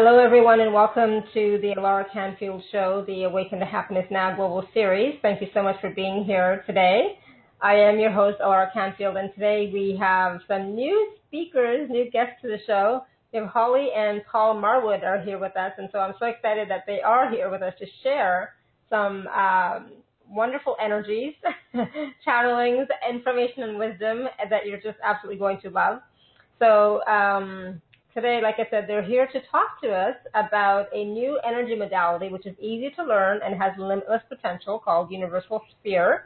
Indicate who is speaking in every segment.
Speaker 1: Hello, everyone, and welcome to the Alara Canfield Show, the Awaken to Happiness Now Global Series. Thank you so much for being here today. I am your host, Alara Canfield, and today we have some new speakers, new guests to the show. We have Holly and Paul Marwood are here with us, and so I'm so excited that they are here with us to share some wonderful energies, channelings, information, and wisdom that you're just absolutely going to love. So, today, like I said, they're here to talk to us about a new energy modality which is easy to learn and has limitless potential called Universal Sphere.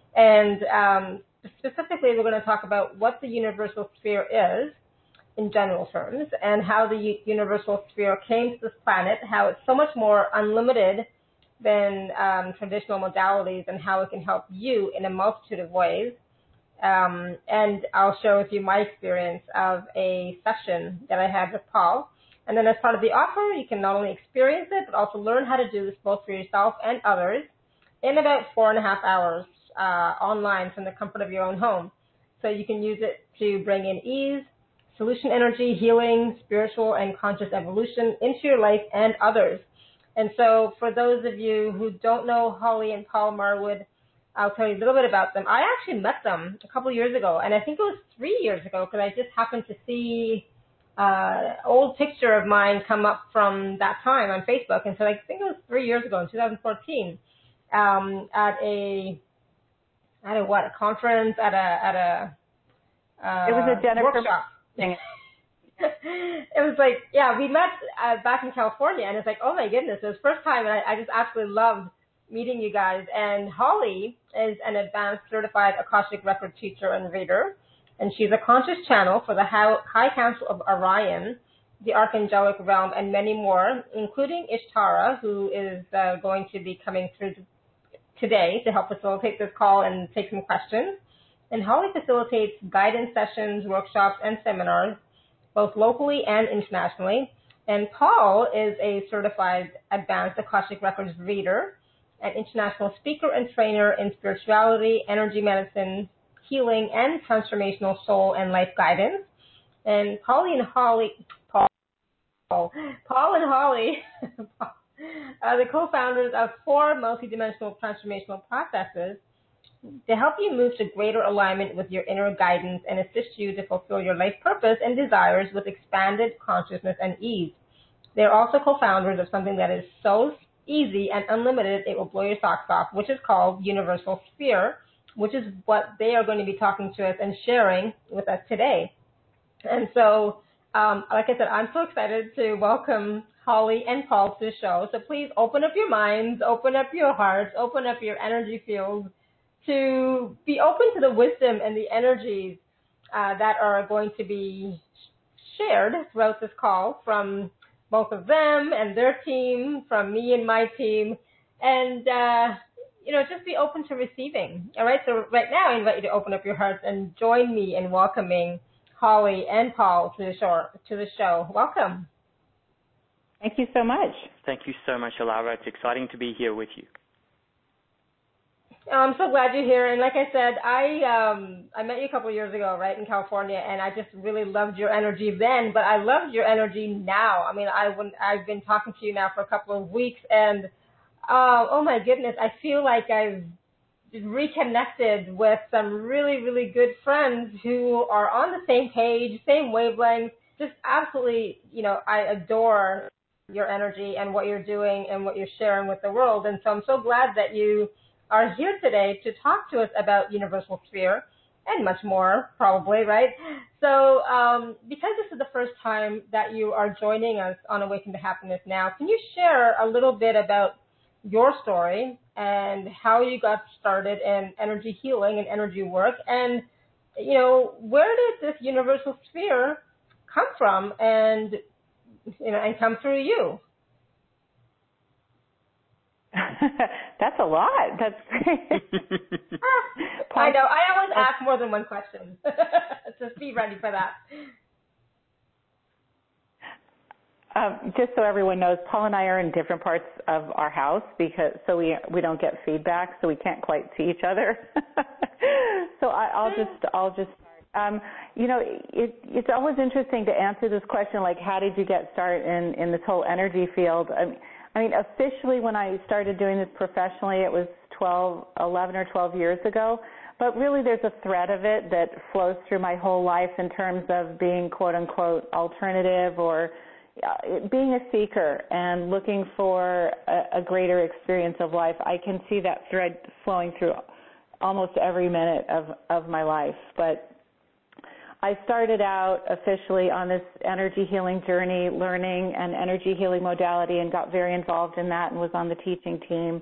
Speaker 1: And specifically, we're going to talk about what the Universal Sphere is in general terms and how the Universal Sphere came to this planet, how it's so much more unlimited than traditional modalities and how it can help you in a multitude of ways. And I'll share with you my experience of a session that I had with Paul. And then as part of the offer, you can not only experience it, but also learn how to do this both for yourself and others in about 4.5 hours online from the comfort of your own home. So you can use it to bring in ease, solution energy, healing, spiritual and conscious evolution into your life and others. And so for those of you who don't know Holly and Paul Marwood, I'll tell you a little bit about them. I actually met them a couple of years ago, and I think it was 3 years ago because I just happened to see an old picture of mine come up from that time on Facebook. And so I think it was 3 years ago in 2014 at a conference, at a
Speaker 2: it was a Jennifer
Speaker 1: workshop.
Speaker 2: Thing.
Speaker 1: It was like, yeah, we met back in California, and it's like, oh my goodness, it was the first time, and I just absolutely loved meeting you guys. And Holly is an advanced certified Akashic record teacher and reader, and she's a conscious channel for the High Council of Orion, the Archangelic Realm, and many more, including Ishtara, who is going to be coming through today to help facilitate this call and take some questions. And Holly facilitates guidance sessions, workshops, and seminars, both locally and internationally. And Paul is a certified advanced Akashic Records reader, an international speaker and trainer in spirituality, energy medicine, healing, and transformational soul and life guidance. And Paul and Holly are the co-founders of 4 multidimensional transformational processes to help you move to greater alignment with your inner guidance and assist you to fulfill your life purpose and desires with expanded consciousness and ease. They're also co-founders of something that is so easy and unlimited, it will blow your socks off, which is called Universal Sphere, which is what they are going to be talking to us and sharing with us today. And so, like I said, I'm so excited to welcome Holly and Paul to the show. So please open up your minds, open up your hearts, open up your energy fields to be open to the wisdom and the energies that are going to be shared throughout this call from both of them and their team, from me and my team, and, just be open to receiving. All right, so right now I invite you to open up your hearts and join me in welcoming Holly and Paul to the show. Welcome.
Speaker 2: Thank you so much.
Speaker 3: Thank you so much, Alara. It's exciting to be here with you.
Speaker 1: I'm so glad you're here. And like I said, I met you a couple of years ago, right, in California, and I just really loved your energy then, but I loved your energy now. I mean, I've been talking to you now for a couple of weeks, and oh my goodness, I feel like I've reconnected with some really, really good friends who are on the same page, same wavelength, just absolutely, I adore your energy and what you're doing and what you're sharing with the world. And so I'm so glad that you are here today to talk to us about Universal Sphere and much more, probably, right? So because this is the first time that you are joining us on Awaken to Happiness Now, can you share a little bit about your story and how you got started in energy healing and energy work, and, where did this Universal Sphere come from and come through you?
Speaker 2: That's a lot. That's great.
Speaker 1: I know. I always ask more than one question. Just be ready for that.
Speaker 2: Just so everyone knows, Paul and I are in different parts of our house so we don't get feedback, so we can't quite see each other. So I'll just start It's always interesting to answer this question, like, how did you get started in this whole energy field? I mean, officially when I started doing this professionally, it was 11 or 12 years ago. But really there's a thread of it that flows through my whole life in terms of being, quote unquote, alternative, or being a seeker and looking for a greater experience of life. I can see that thread flowing through almost every minute of my life. But I started out officially on this energy healing journey, learning an energy healing modality, and got very involved in that and was on the teaching team,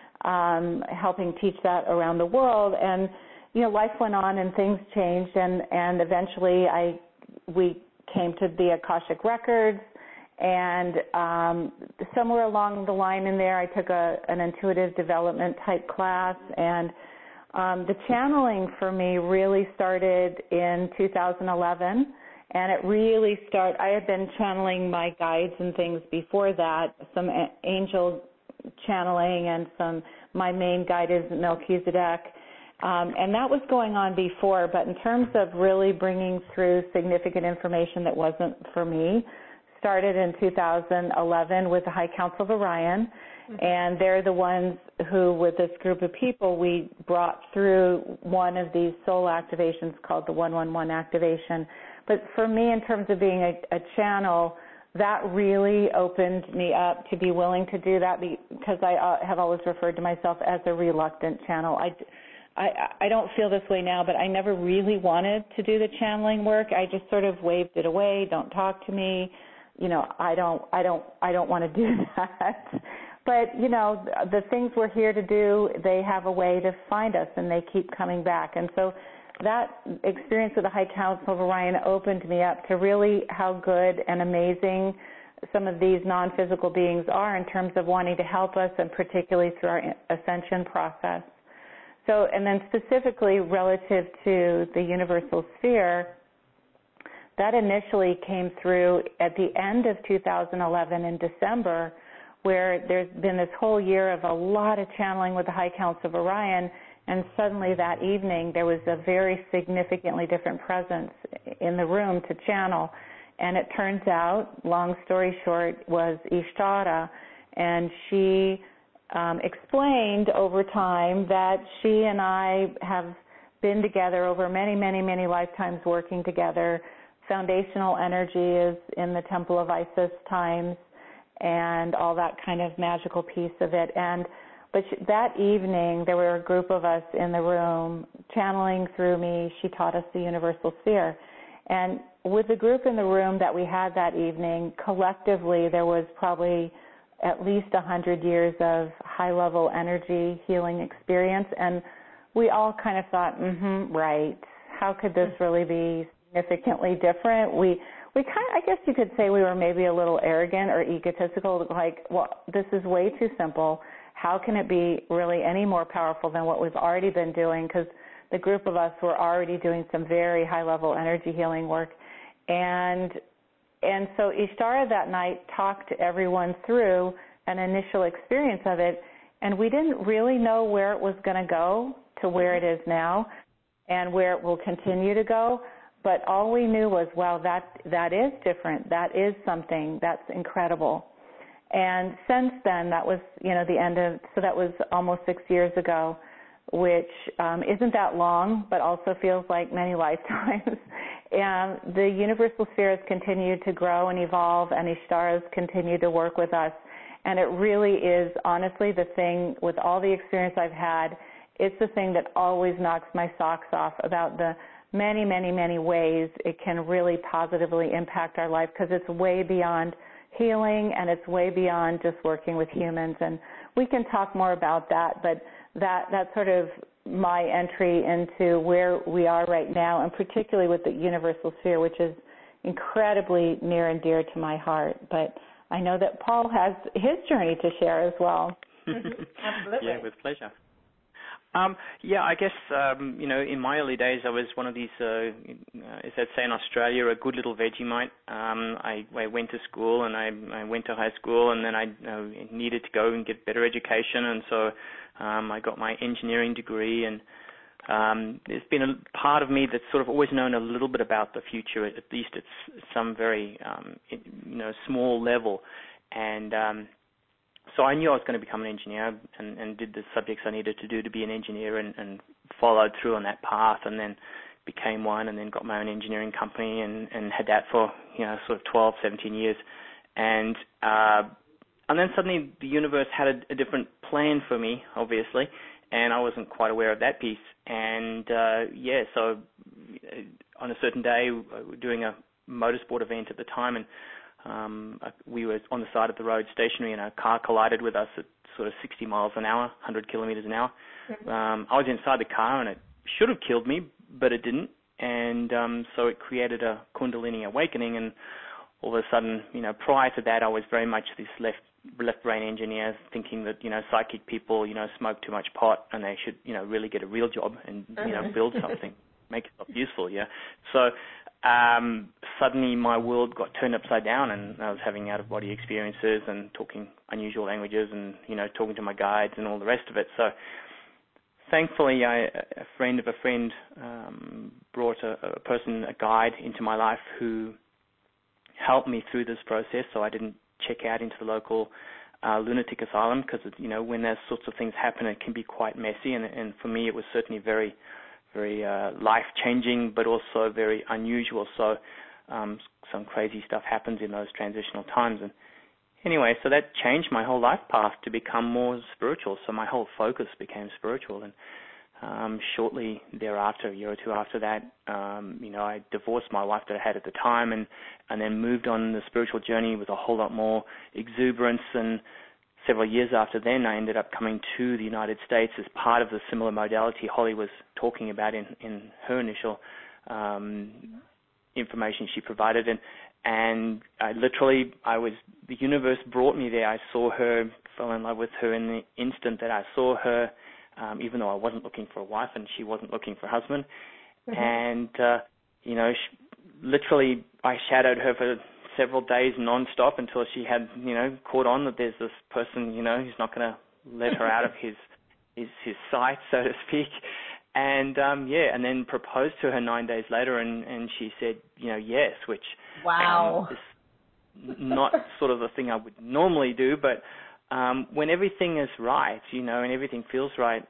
Speaker 2: helping teach that around the world. And, life went on and things changed, and eventually we came to the Akashic Records, and somewhere along the line in there I took an intuitive development type class, and the channeling for me really started in 2011, and it really started, I had been channeling my guides and things before that, some angel channeling, and my main guide is Melchizedek, and that was going on before, but in terms of really bringing through significant information that wasn't for me, started in 2011 with the High Council of Orion. And they're the ones who, with this group of people, we brought through one of these soul activations called the 111 activation. But for me, in terms of being a channel, that really opened me up to be willing to do that, because I have always referred to myself as a reluctant channel. I don't feel this way now, but I never really wanted to do the channeling work. I just sort of waved it away. Don't talk to me. I don't want to do that. But, the things we're here to do, they have a way to find us, and they keep coming back. And so that experience with the High Council of Orion opened me up to really how good and amazing some of these non-physical beings are in terms of wanting to help us, and particularly through our ascension process. So, and then specifically relative to the universal sphere, that initially came through at the end of 2011 in December, where there's been this whole year of a lot of channeling with the High Council of Orion, and suddenly that evening there was a very significantly different presence in the room to channel. And it turns out, long story short, was Ishtara, and she explained over time that she and I have been together over many, many, many lifetimes working together. Foundational energy is in the Temple of Isis times, and all that kind of magical piece of it. But that evening, there were a group of us in the room channeling through me. She taught us the universal sphere. And with the group in the room that we had that evening, collectively, there was probably at least 100 years of high-level energy healing experience. And we all kind of thought, right, how could this really be significantly different? We kind of, I guess you could say we were maybe a little arrogant or egotistical, like, well, this is way too simple. How can it be really any more powerful than what we've already been doing? Because the group of us were already doing some very high-level energy healing work. And so Ishtara that night talked everyone through an initial experience of it, and we didn't really know where it was going to go to where it is now and where it will continue to go. But all we knew was, wow, that is different. That is something that's incredible. And since then, that was, the end of, so that was almost 6 years ago, which isn't that long, but also feels like many lifetimes. And the universal sphere has continued to grow and evolve, and Ishtara has continued to work with us. And it really is, honestly, the thing, with all the experience I've had, it's the thing that always knocks my socks off about the many, many, many ways it can really positively impact our life, because it's way beyond healing and it's way beyond just working with humans. And we can talk more about that, but that's sort of my entry into where we are right now, and particularly with the universal sphere, which is incredibly near and dear to my heart. But I know that Paul has his journey to share as well.
Speaker 1: Absolutely.
Speaker 3: Yeah, with pleasure. I guess, in my early days, I was one of these, as they'd say in Australia, a good little Vegemite. I went to school, and I went to high school, and then I needed to go and get better education, and so I got my engineering degree, and there's been a part of me that's sort of always known a little bit about the future, at least at some very, small level. And so I knew I was going to become an engineer and did the subjects I needed to do to be an engineer and followed through on that path, and then became one, and then got my own engineering company and had that for, sort of 12, 17 years. And then suddenly the universe had a different plan for me, obviously, and I wasn't quite aware of that piece. And, so on a certain day, we were doing a motorsport event at the time, and we were on the side of the road stationary, and a car collided with us at sort of 60 miles an hour, 100 kilometers an hour. I was inside the car, and it should have killed me, but it didn't. And so it created a Kundalini awakening, and all of a sudden, prior to that, I was very much this left brain engineer, thinking that, psychic people, smoke too much pot and they should, really get a real job and, build something, make yourself useful, So suddenly my world got turned upside down, and I was having out-of-body experiences and talking unusual languages and, talking to my guides and all the rest of it. So thankfully, a friend of a friend brought a guide into my life who helped me through this process, so I didn't check out into the local lunatic asylum, because, when those sorts of things happen, it can be quite messy, and for me it was certainly very, very life-changing, but also very unusual. So some crazy stuff happens in those transitional times. And anyway, so that changed my whole life path to become more spiritual. So my whole focus became spiritual. And shortly thereafter, a year or two after that, I divorced my wife that I had at the time, and then moved on the spiritual journey with a whole lot more exuberance. And several years after then, I ended up coming to the United States as part of the similar modality Holly was talking about in her initial information she provided. And the universe brought me there. I saw her, fell in love with her in the instant that I saw her, even though I wasn't looking for a wife and she wasn't looking for a husband. And, literally I shadowed her for several days nonstop until she had, caught on that there's this person, who's not going to let her out of his sight, so to speak. And, and then proposed to her 9 days later, and she said, yes, which
Speaker 1: wow,
Speaker 3: is not sort of the thing I would normally do, but when everything is right, and everything feels right,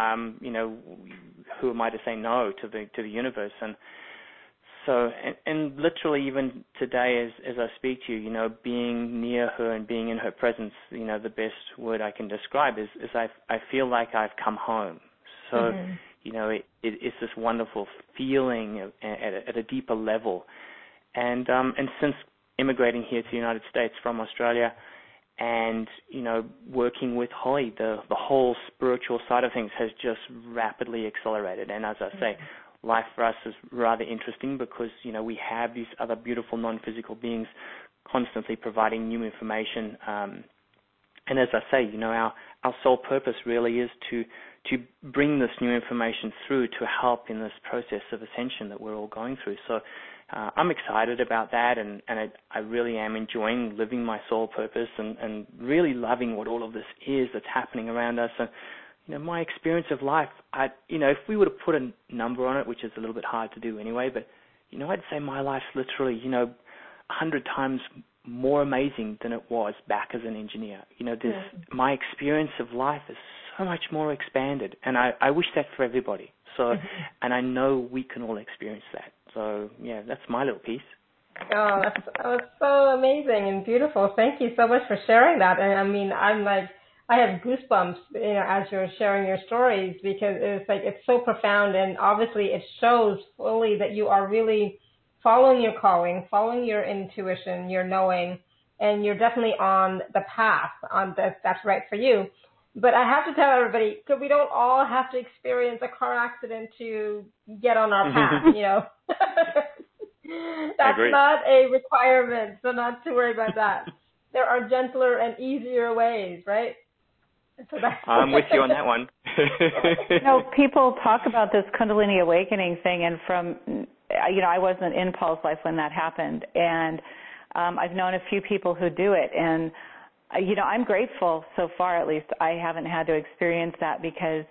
Speaker 3: who am I to say no to the universe? And so, and literally even today, as I speak to you, being near her and being in her presence, the best word I can describe is I feel like I've come home. So, it's this wonderful feeling at a deeper level. And since immigrating here to the United States from Australia, and, working with Holly, the whole spiritual side of things has just rapidly accelerated. And as I say, life for us is rather interesting because, we have these other beautiful non-physical beings constantly providing new information. And as I say, our sole purpose really is to bring this new information through to help in this process of ascension that we're all going through. So I'm excited about that, and I really am enjoying living my soul purpose and really loving what all of this is that's happening around us. And, my experience of life, if we were to put a number on it, which is a little bit hard to do anyway, but, I'd say my life's literally, 100 times more amazing than it was back as an engineer. My experience of life is so much more expanded, and I wish that for everybody. So, and I know we can all experience that. So, that's my little piece.
Speaker 1: Oh, that was so amazing and beautiful. Thank you so much for sharing that. And I mean, I have goosebumps, as you're sharing your stories, because it's so profound, and obviously it shows fully that you are really following your calling, following your intuition, your knowing, and you're definitely on the path that's right for you. But I have to tell everybody, because we don't all have to experience a car accident to get on our path, That's not a requirement, so not to worry about that. There are gentler and easier ways, right? So
Speaker 3: I'm with you on that one.
Speaker 2: People talk about this Kundalini awakening thing, and from, I wasn't in Paul's life when that happened, and I've known a few people who do it, and I'm grateful so far, at least I haven't had to experience that, because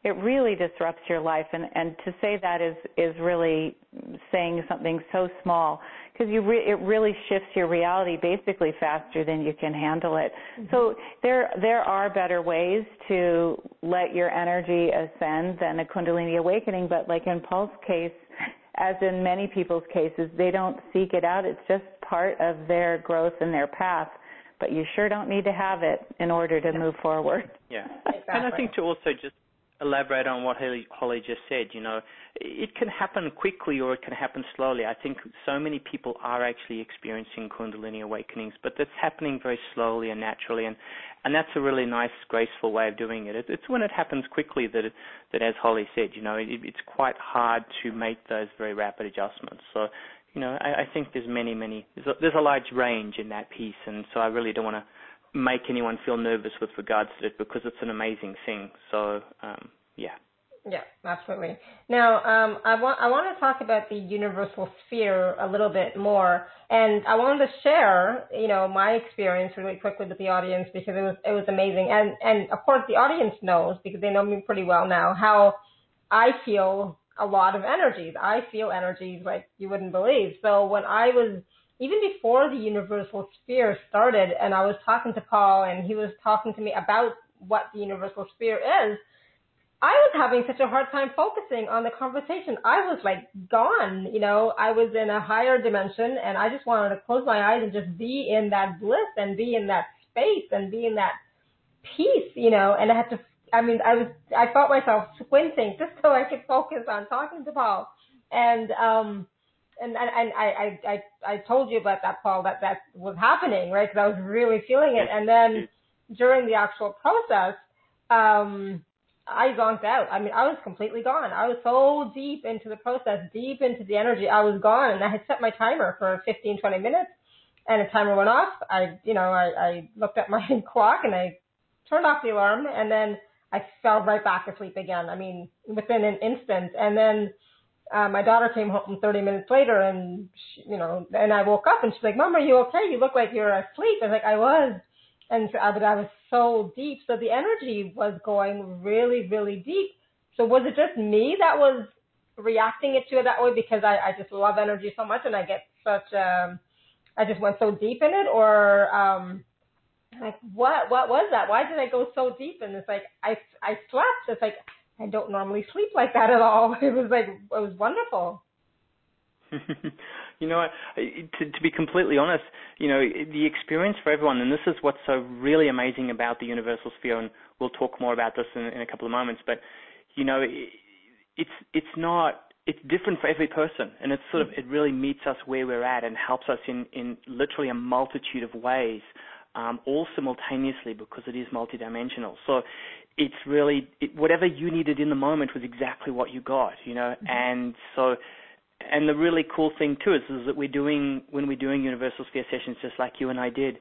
Speaker 2: it really disrupts your life. And to say that is really saying something so small, because it really shifts your reality basically faster than you can handle it. Mm-hmm. So there are better ways to let your energy ascend than a Kundalini awakening, but like in Paul's case, as in many people's cases, they don't seek it out. It's just part of their growth and their path. But you sure don't need to have it in order to move forward.
Speaker 3: Yeah.
Speaker 1: Exactly.
Speaker 3: And I think to also just elaborate on what Holly just said, it can happen quickly or it can happen slowly. I think so many people are actually experiencing Kundalini awakenings, but that's happening very slowly and naturally, and that's a really nice, graceful way of doing it. It's when it happens quickly that as Holly said, it's quite hard to make those very rapid adjustments. So, I think there's there's a large range in that piece, and so I really don't want to make anyone feel nervous with regards to it, because it's an amazing thing. So, yeah.
Speaker 1: Yeah, absolutely. Now, I want to talk about the universal sphere a little bit more, and I wanted to share, my experience really quickly with the audience, because it was amazing, and of course the audience knows, because they know me pretty well now, how I feel a lot of energies. I feel energies like you wouldn't believe. So when I was, even before the universal sphere started, and I was talking to Paul, and he was talking to me about what the universal sphere is, I was having such a hard time focusing on the conversation. I was like gone, I was in a higher dimension, and I just wanted to close my eyes and just be in that bliss and be in that space and be in that peace, and I had to, I felt myself squinting just so I could focus on talking to Paul. And I told you about that, Paul, that was happening, right? Because I was really feeling it. And then during the actual process, I zonked out. I was completely gone. I was so deep into the process, deep into the energy. I was gone, and I had set my timer for 15, 20 minutes, and the timer went off. I looked at my clock, and I turned off the alarm, and then I fell right back asleep again. Within an instant. And then my daughter came home 30 minutes later, and and I woke up, and she's like, "Mom, are you okay? You look like you're asleep." I was like, "I was." And but I was so deep. So the energy was going really, really deep. So was it just me that was reacting it to it that way, because I just love energy so much, and I get such I just went so deep in it, or like what was that? Why did I go so deep? And it's like I slept. It's like I don't normally sleep like that at all. It was wonderful.
Speaker 3: To be completely honest, the experience for everyone, and this is what's so really amazing about the universal sphere, and we'll talk more about this in a couple of moments, but it's different for every person, and it really meets us where we're at and helps us in literally a multitude of ways, all simultaneously, because it is multidimensional. So it's really, whatever you needed in the moment was exactly what you got, mm-hmm. And so, and the really cool thing too is that when we're doing universal sphere sessions, just like you and I did,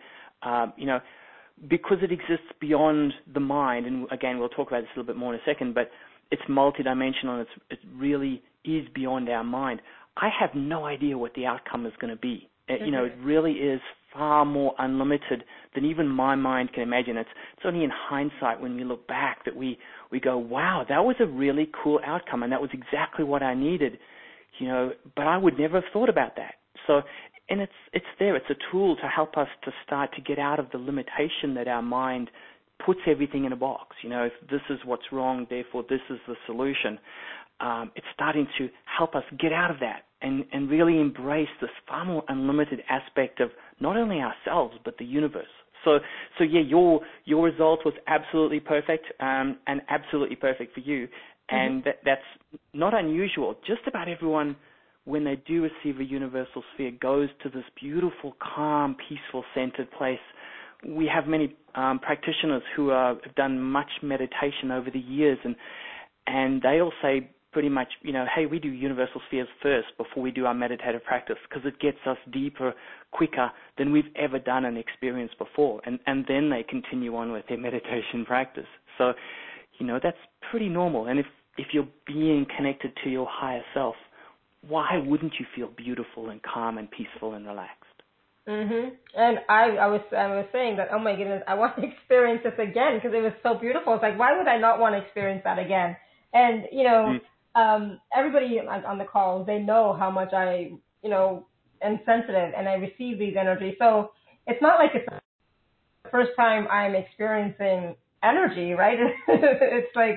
Speaker 3: because it exists beyond the mind, and again, we'll talk about this a little bit more in a second, but it's multidimensional, it really is beyond our mind. I have no idea what the outcome is going to be. Mm-hmm. It really is far more unlimited than even my mind can imagine. It's only in hindsight, when we look back, that we go, wow, that was a really cool outcome, and that was exactly what I needed. But I would never have thought about that. So, and it's there. It's a tool to help us to start to get out of the limitation that our mind puts everything in a box. If this is what's wrong, therefore this is the solution. It's starting to help us get out of that and really embrace this far more unlimited aspect of not only ourselves but the universe. So yeah, your result was absolutely perfect, and absolutely perfect for you. And that's not unusual. Just about everyone, when they do receive a universal sphere, goes to this beautiful, calm, peaceful, centered place. We have many practitioners who have done much meditation over the years, and they all say pretty much, hey, we do universal spheres first before we do our meditative practice, because it gets us deeper, quicker than we've ever done and experienced before. And then they continue on with their meditation practice. So, that's pretty normal. And if you're being connected to your higher self, why wouldn't you feel beautiful and calm and peaceful and relaxed?
Speaker 1: Mhm. And I was saying that, oh my goodness, I want to experience this again, because it was so beautiful. It's like, why would I not want to experience that again? And, everybody on the call, they know how much I, am sensitive and I receive these energies. So it's not like it's the first time I'm experiencing energy, right? It's like,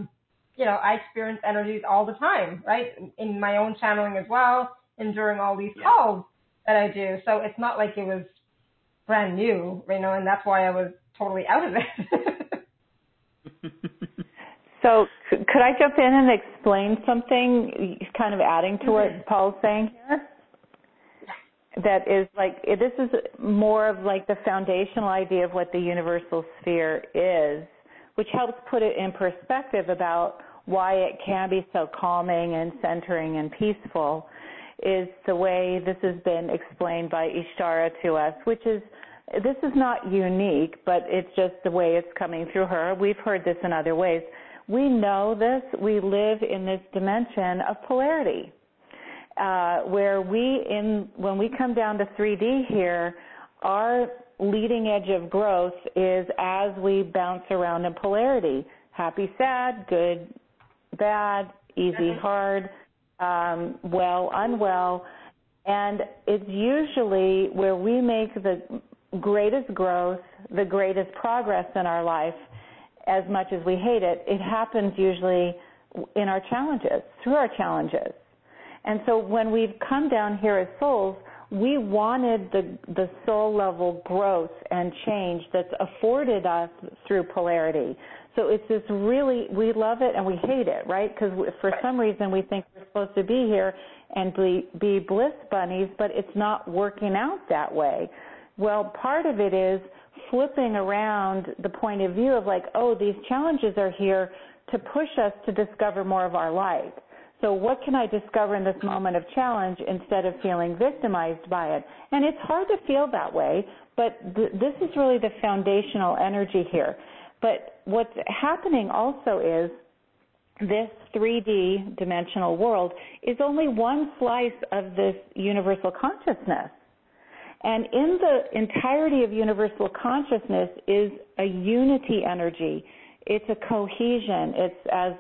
Speaker 1: I experience energies all the time, right? In my own channeling as well, and during all these calls that I do. So it's not like it was brand new, and that's why I was totally out of it.
Speaker 2: So could I jump in and explain something, kind of adding to what Paul's saying here? That is this is more of like the foundational idea of what the universal sphere is, which helps put it in perspective about why it can be so calming and centering and peaceful, is the way this has been explained by Ishtara to us, which is, this is not unique, but it's just the way it's coming through her. We've heard this in other ways. We know this. We live in this dimension of polarity, where when we come down to 3D here, our leading edge of growth is as we bounce around in polarity. Happy, sad, good, bad, easy, hard, well, unwell. And it's usually where we make the greatest growth, the greatest progress in our life. As much as we hate it, it happens usually in our challenges, through our challenges. And so when we've come down here as souls, we wanted the soul level growth and change that's afforded us through polarity. So it's this really, we love it and we hate it, right? Because for some reason we think we're supposed to be here and be bliss bunnies, but it's not working out that way. Well, part of it is flipping around the point of view of like, oh, these challenges are here to push us to discover more of our light. So what can I discover in this moment of challenge instead of feeling victimized by it? And it's hard to feel that way, but this is really the foundational energy here. But what's happening also is this 3D dimensional world is only one slice of this universal consciousness. And in the entirety of universal consciousness is a unity energy. It's a cohesion. It's, as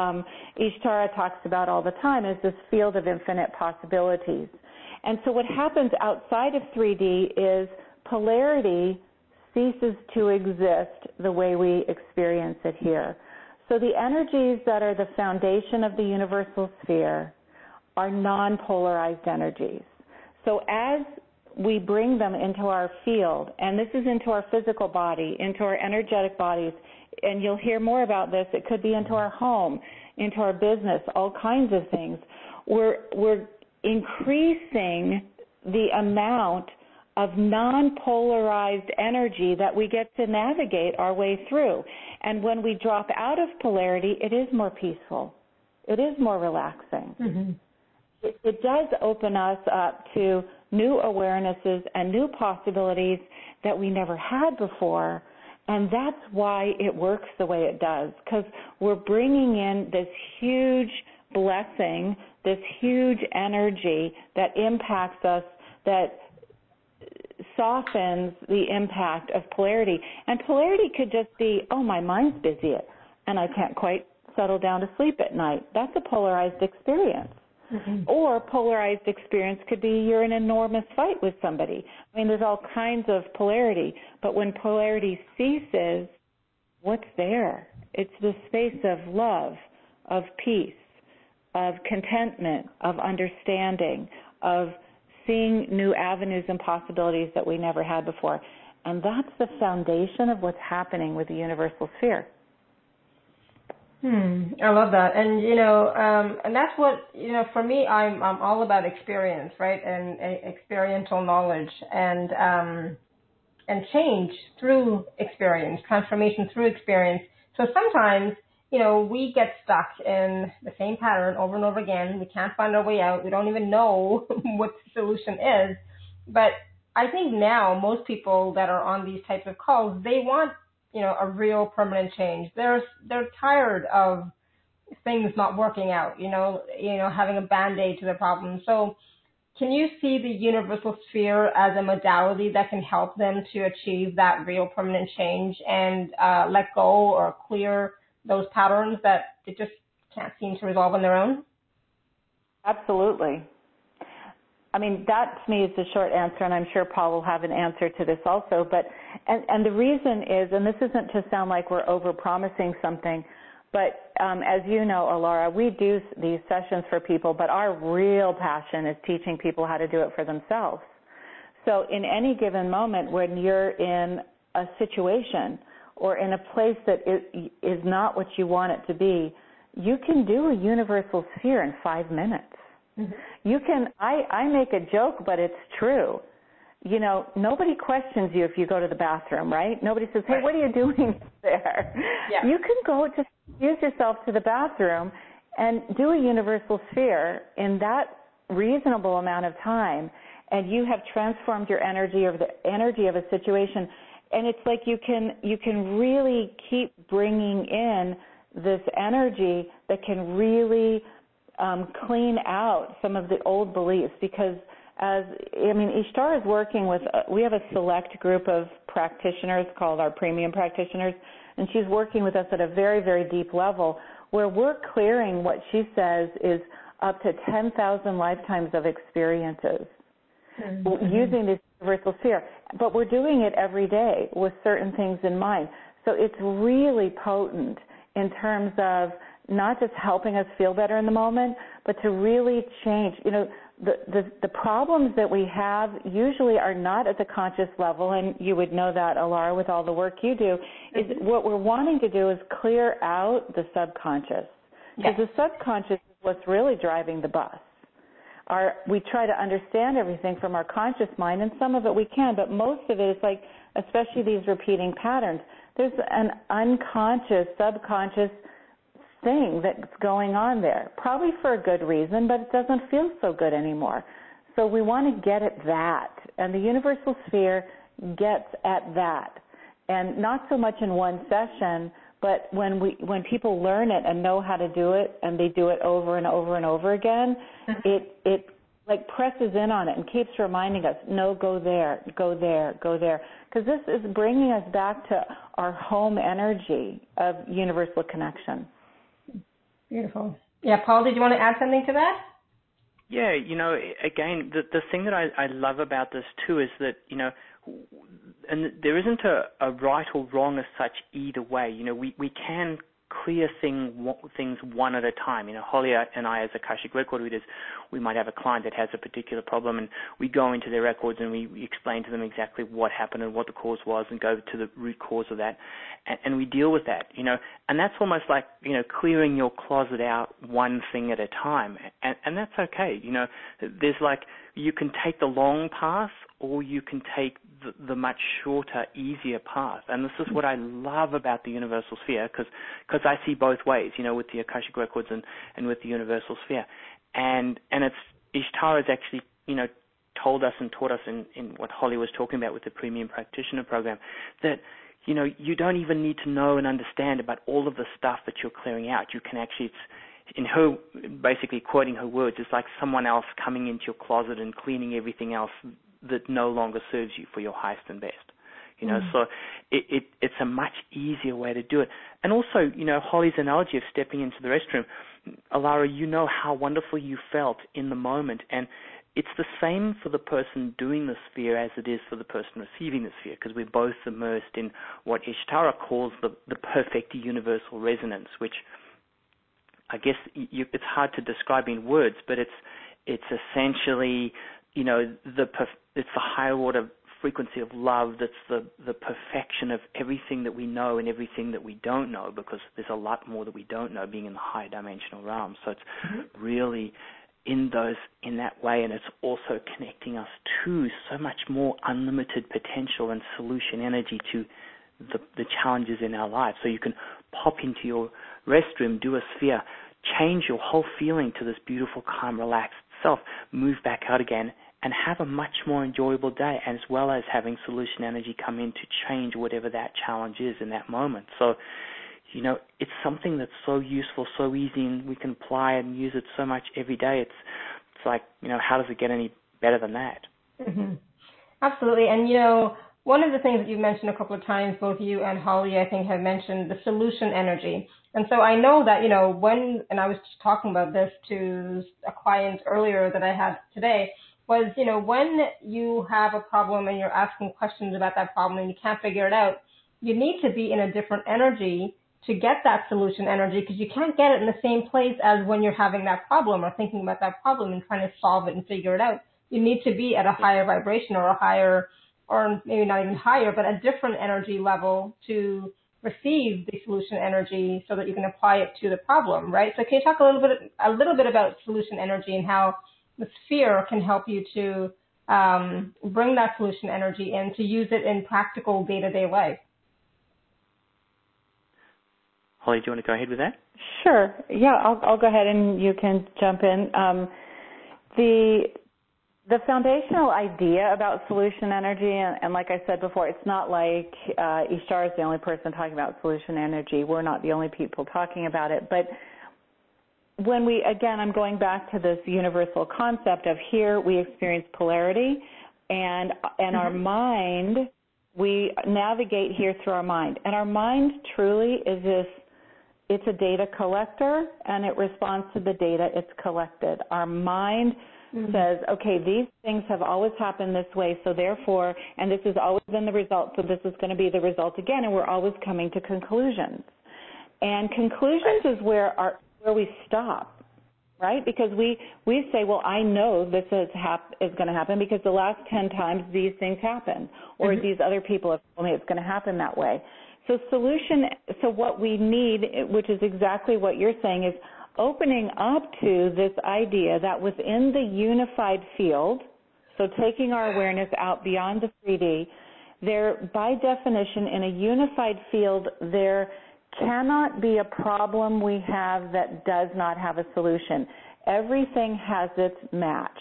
Speaker 2: Ishtara talks about all the time, is this field of infinite possibilities. And so what happens outside of 3D is polarity ceases to exist the way we experience it here. So the energies that are the foundation of the universal sphere are non-polarized energies. So as we bring them into our field, and this is into our physical body, into our energetic bodies, and you'll hear more about this. It could be into our home, into our business, all kinds of things. We're increasing the amount of non-polarized energy that we get to navigate our way through. And when we drop out of polarity, it is more peaceful. It is more relaxing. Mm-hmm. It does open us up to new awarenesses and new possibilities that we never had before. And that's why it works the way it does, because we're bringing in this huge blessing, this huge energy that impacts us, that softens the impact of polarity. And polarity could just be, oh, my mind's busy and I can't quite settle down to sleep at night. That's a polarized experience. Mm-hmm. Or polarized experience could be you're in an enormous fight with somebody. I mean, there's all kinds of polarity. But when polarity ceases, what's there? It's the space of love, of peace, of contentment, of understanding, of seeing new avenues and possibilities that we never had before. And that's the foundation of what's happening with the universal sphere.
Speaker 1: I love that. And, and that's what, for me, I'm all about experience, right? And experiential knowledge and change through experience, transformation through experience. So sometimes, we get stuck in the same pattern over and over again. We can't find our way out. We don't even know what the solution is. But I think now most people that are on these types of calls, they want a real permanent change. They're tired of things not working out, having a Band-Aid to the problem. So can you see the universal sphere as a modality that can help them to achieve that real permanent change and let go or clear those patterns that it just can't seem to resolve on their own?
Speaker 2: Absolutely. I mean, that to me is the short answer, and I'm sure Paul will have an answer to this also. But and the reason is, and this isn't to sound like we're over-promising something, but as you know, Alara, we do these sessions for people, but our real passion is teaching people how to do it for themselves. So in any given moment when you're in a situation or in a place that is not what you want it to be, you can do a universal sphere in 5 minutes. Mm-hmm. You can, I make a joke, but it's true. You know, nobody questions you if you go to the bathroom, right? Nobody says, hey, what are you doing there? Yeah. You can go just use yourself to the bathroom and do a universal sphere in that reasonable amount of time, and you have transformed your energy or the energy of a situation. And it's like you can really keep bringing in this energy that can really clean out some of the old beliefs, because Ishtar is working with, we have a select group of practitioners called our premium practitioners, and she's working with us at a very, very deep level where we're clearing what she says is up to 10,000 lifetimes of experiences using this universal sphere. But we're doing it every day with certain things in mind. So it's really potent in terms of not just helping us feel better in the moment, but to really change. You know, the problems that we have usually are not at the conscious level, and you would know that, Alara, with all the work you do, is what we're wanting to do is clear out the subconscious. Because the subconscious is what's really driving the bus. We try to understand everything from our conscious mind, and some of it we can, but most of it is like, especially these repeating patterns, there's an unconscious, subconscious thing that's going on there, probably for a good reason, but it doesn't feel so good anymore. So we want to get at that, and the universal sphere gets at that, and not so much in one session, but when people learn it and know how to do it, and they do it over and over and over again, it like presses in on it and keeps reminding us, no, go there, go there, go there, because this is bringing us back to our home energy of universal connection.
Speaker 1: Beautiful. Yeah, Paul, did you want to add something to that?
Speaker 3: Yeah, you know, again, the thing that I love about this too is that, you know, and there isn't a right or wrong as such either way. You know, we can clear things one at a time. You know, Holly and I, as Akashic Record readers, we might have a client that has a particular problem, and we go into their records and we explain to them exactly what happened and what the cause was, and go to the root cause of that, and we deal with that. You know, and that's almost like, you know, clearing your closet out one thing at a time, and that's okay. You know, there's like, you can take the long path, or you can take the much shorter, easier path. And this is what I love about the universal sphere, because I see both ways, you know, with the Akashic Records and with the universal sphere. And it's, Ishtar has actually, you know, told us and taught us in what Holly was talking about with the Premium Practitioner Program, that, you know, you don't even need to know and understand about all of the stuff that you're clearing out. You can actually, it's, in her, basically quoting her words, it's like someone else coming into your closet and cleaning everything else that no longer serves you for your highest and best. You know, so it's a much easier way to do it. And also, you know, Holly's analogy of stepping into the restroom, Alara, you know how wonderful you felt in the moment, and it's the same for the person doing the sphere as it is for the person receiving the sphere, because we're both immersed in what Ishtar calls the perfect universal resonance, which I guess it's hard to describe in words, but it's essentially, you know, it's the higher order frequency of love that's the perfection of everything that we know and everything that we don't know, because there's a lot more that we don't know being in the higher dimensional realm. So it's really in that way, and it's also connecting us to so much more unlimited potential and solution energy to the challenges in our lives. So you can pop into your restroom, do a sphere, change your whole feeling to this beautiful, calm, relaxed self, move back out again, and have a much more enjoyable day, as well as having solution energy come in to change whatever that challenge is in that moment. So, you know, it's something that's so useful, so easy, and we can apply and use it so much every day. It's like, you know, how does it get any better than that?
Speaker 1: Mm-hmm. Absolutely. And, you know, one of the things that you've mentioned a couple of times, both you and Holly, I think, have mentioned the solution energy. And so I know that, and I was just talking about this to a client earlier that I had today, was, when you have a problem and you're asking questions about that problem and you can't figure it out, you need to be in a different energy to get that solution energy, because you can't get it in the same place as when you're having that problem or thinking about that problem and trying to solve it and figure it out. You need to be at a higher vibration or a higher, or maybe not even higher, but a different energy level to receive the solution energy so that you can apply it to the problem, right? So can you talk a little bit about solution energy and how the sphere can help you to bring that solution energy in to use it in practical day-to-day life?
Speaker 3: Holly, do you want to go ahead with that?
Speaker 2: Sure. Yeah, I'll go ahead and you can jump in. The foundational idea about solution energy, and like I said before, it's not like Ishtar is the only person talking about solution energy. We're not the only people talking about it. But I'm going back to this universal concept of here we experience polarity, and our mind, we navigate here through our mind. And our mind truly is it's a data collector, and it responds to the data it's collected. Our mind says, okay, these things have always happened this way, so therefore, and this has always been the result, so this is going to be the result again, and we're always coming to conclusions. And conclusions is where we stop, right? Because we say, well, I know this is going to happen because the last 10 times these things happen, or these other people have told me it's going to happen that way. So what we need, which is exactly what you're saying, is opening up to this idea that within the unified field, so taking our awareness out beyond the 3D, there, by definition, in a unified field, there cannot be a problem we have that does not have a solution. Everything has its match.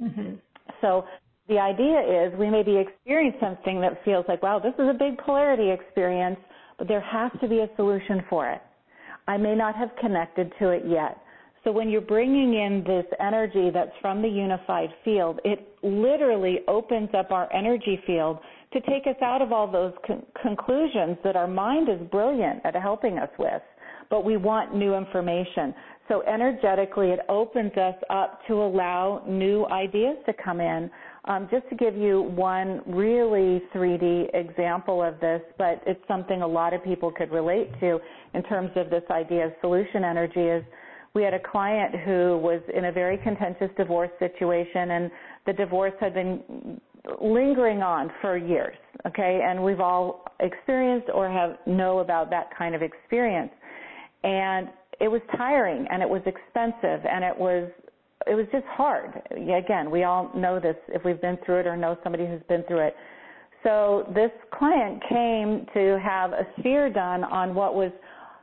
Speaker 2: So the idea is we may be experiencing something that feels like, wow, this is a big polarity experience, but there has to be a solution for it. I may not have connected to it yet. So when you're bringing in this energy that's from the unified field, it literally opens up our energy field to take us out of all those conclusions that our mind is brilliant at helping us with, but we want new information. So energetically, it opens us up to allow new ideas to come in. Just to give you one really 3D example of this, but it's something a lot of people could relate to in terms of this idea of solution energy, is we had a client who was in a very contentious divorce situation, and the divorce had been lingering on for years, okay? And we've all experienced or know about that kind of experience. And it was tiring, and it was expensive, and it was just hard. Again, we all know this if we've been through it or know somebody who's been through it. So this client came to have a sphere done on what was,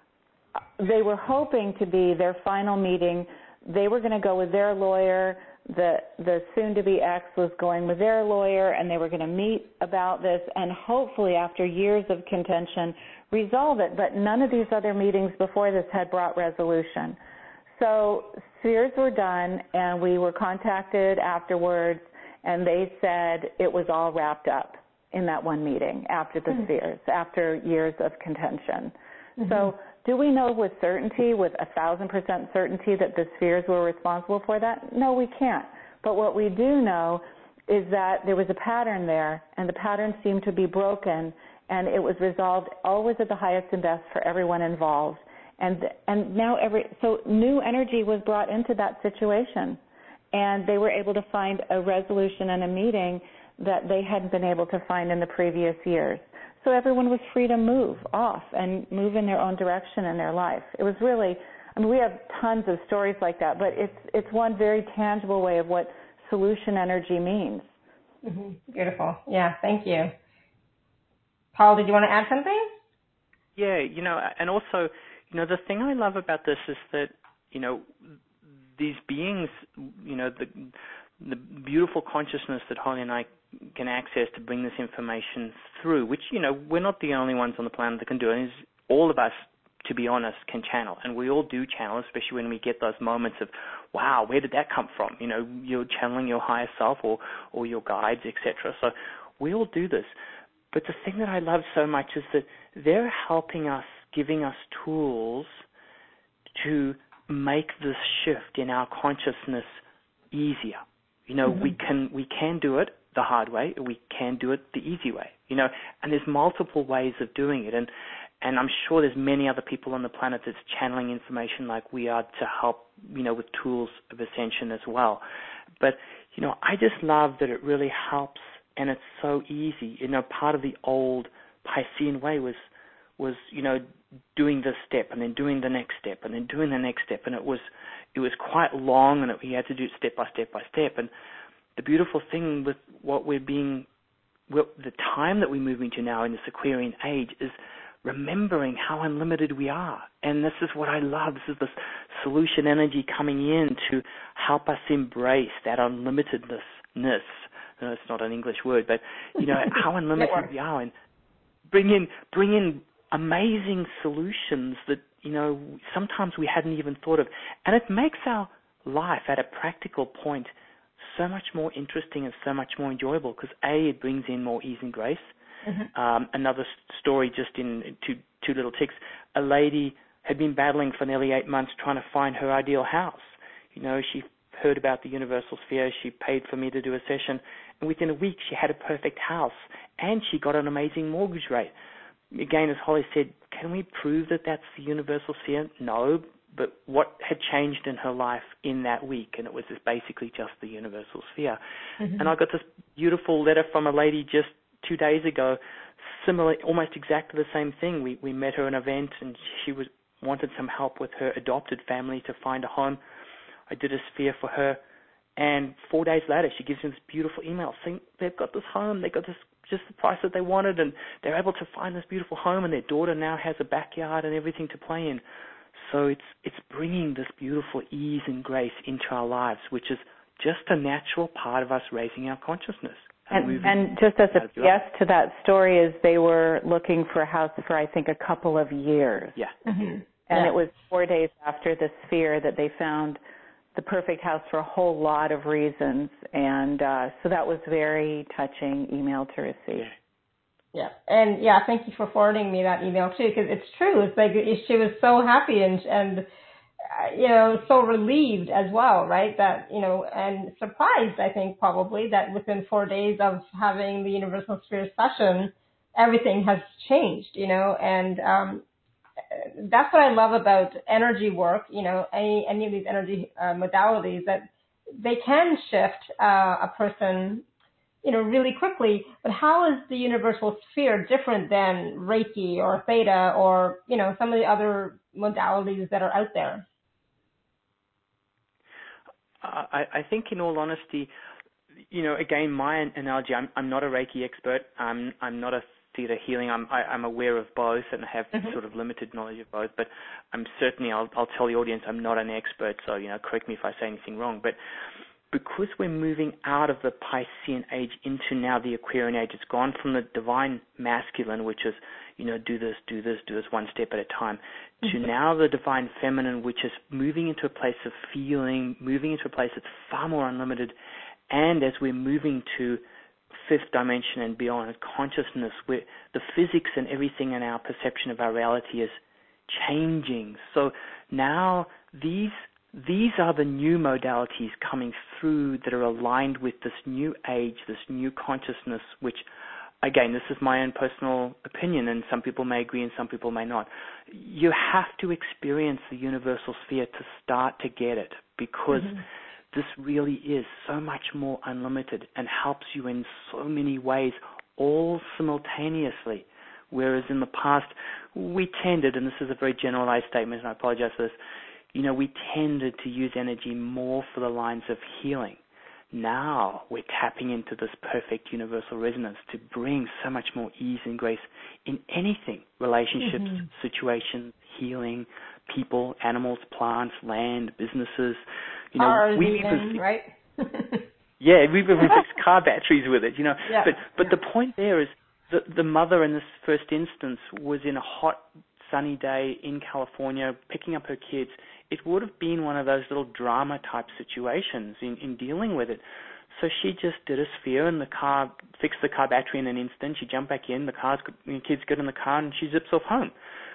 Speaker 2: they were hoping to be their final meeting. They were going to go with their lawyer. The soon-to-be ex was going with their lawyer, and they were going to meet about this and hopefully, after years of contention, resolve it. But none of these other meetings before this had brought resolution. So spheres were done, and we were contacted afterwards, and they said it was all wrapped up in that one meeting after the spheres, after years of contention. So do we know with certainty, with 1,000% certainty, that the spheres were responsible for that? No, we can't. But what we do know is that there was a pattern there, and the pattern seemed to be broken, and it was resolved always at the highest and best for everyone involved. And now so new energy was brought into that situation, and they were able to find a resolution and a meeting that they hadn't been able to find in the previous years. So everyone was free to move off and move in their own direction in their life. It was really, we have tons of stories like that, but it's one very tangible way of what solution energy means.
Speaker 1: Beautiful. Yeah, thank you. Paul, did you want to add something?
Speaker 3: Yeah, and also, the thing I love about this is that, these beings, the beautiful consciousness that Holly and I can access to bring this information through, which, we're not the only ones on the planet that can do it. It's all of us, to be honest, can channel. And we all do channel, especially when we get those moments of, wow, where did that come from? You're channeling your higher self or your guides, etc. So we all do this. But the thing that I love so much is that they're helping us, giving us tools to make this shift in our consciousness easier. We can do it the hard way, or we can do it the easy way. And there's multiple ways of doing it. And I'm sure there's many other people on the planet that's channeling information like we are to help, with tools of ascension as well. But, I just love that it really helps and it's so easy. Part of the old Piscean way was doing this step and then doing the next step and then doing the next step. And it was quite long, and we had to do it step by step by step. And the beautiful thing with the time that we're moving to now in this Aquarian age is remembering how unlimited we are. And this is what I love. This is this solution energy coming in to help us embrace that unlimitedness. No, it's not an English word, but how unlimited we are, and bring in amazing solutions that sometimes we hadn't even thought of. And it makes our life at a practical point so much more interesting and so much more enjoyable, because it brings in more ease and grace. Another story, just in two little ticks. A lady had been battling for nearly 8 months trying to find her ideal house. She heard about the universal sphere. She paid for me to do a session, and within a week she had a perfect house, and she got an amazing mortgage rate. Again, as Holly said, can we prove that that's the universal sphere? No, but what had changed in her life in that week? And it was basically just the universal sphere. And I got this beautiful letter from a lady just 2 days ago, similar, almost exactly the same thing. We met her at an event, and she wanted some help with her adopted family to find a home. I did a sphere for her, and 4 days later, she gives me this beautiful email saying they've got this home, they got this just the price that they wanted, and they're able to find this beautiful home, and their daughter now has a backyard and everything to play in. So it's bringing this beautiful ease and grace into our lives, which is just a natural part of us raising our consciousness.
Speaker 2: And just as a yes to that story is they were looking for a house for, I think, a couple of years.
Speaker 3: Yeah.
Speaker 2: And it was 4 days after the sphere that they found the perfect house for a whole lot of reasons. And so that was very touching email to receive.
Speaker 1: Yeah. And thank you for forwarding me that email too, because it's true. It's like she was so happy and so relieved as well, right? That, and surprised, I think, probably that within 4 days of having the Universal Sphere session, everything has changed, and that's what I love about energy work, any of these energy modalities, that they can shift a person, really quickly. But how is the Universal Sphere different than Reiki or Theta or, some of the other modalities that are out there?
Speaker 3: I think, in all honesty, again, my analogy, I'm not a Reiki expert. I'm not a Theta healing. I'm aware of both and have sort of limited knowledge of both. But I'm certainly, I'll tell the audience, I'm not an expert. So, correct me if I say anything wrong. But because we're moving out of the Piscean age into now the Aquarian age, it's gone from the divine masculine, which is, do this one step at a time, to now the divine feminine, which is moving into a place of feeling, moving into a place that's far more unlimited. And as we're moving to fifth dimension and beyond consciousness, where the physics and everything in our perception of our reality is changing. So now these are the new modalities coming through that are aligned with this new age, this new consciousness, which, again, this is my own personal opinion, and some people may agree and some people may not. You have to experience the universal sphere to start to get it, because this really is so much more unlimited and helps you in so many ways, all simultaneously. Whereas in the past, we tended, and this is a very generalized statement, and I apologize for this, we tended to use energy more for the lines of healing. Now we're tapping into this perfect universal resonance to bring so much more ease and grace in anything, relationships, situations, healing, people, animals, plants, land, businesses.
Speaker 1: Cars even, right?
Speaker 3: Yeah, we've even fixed car batteries with it, But the point there is that the mother in this first instance was in a hot, sunny day in California picking up her kids. It would have been one of those little drama-type situations in dealing with it. So she just did a sphere, and the car fixed the car battery in an instant. She jumped back in, the kids get in the car, and she zips off home.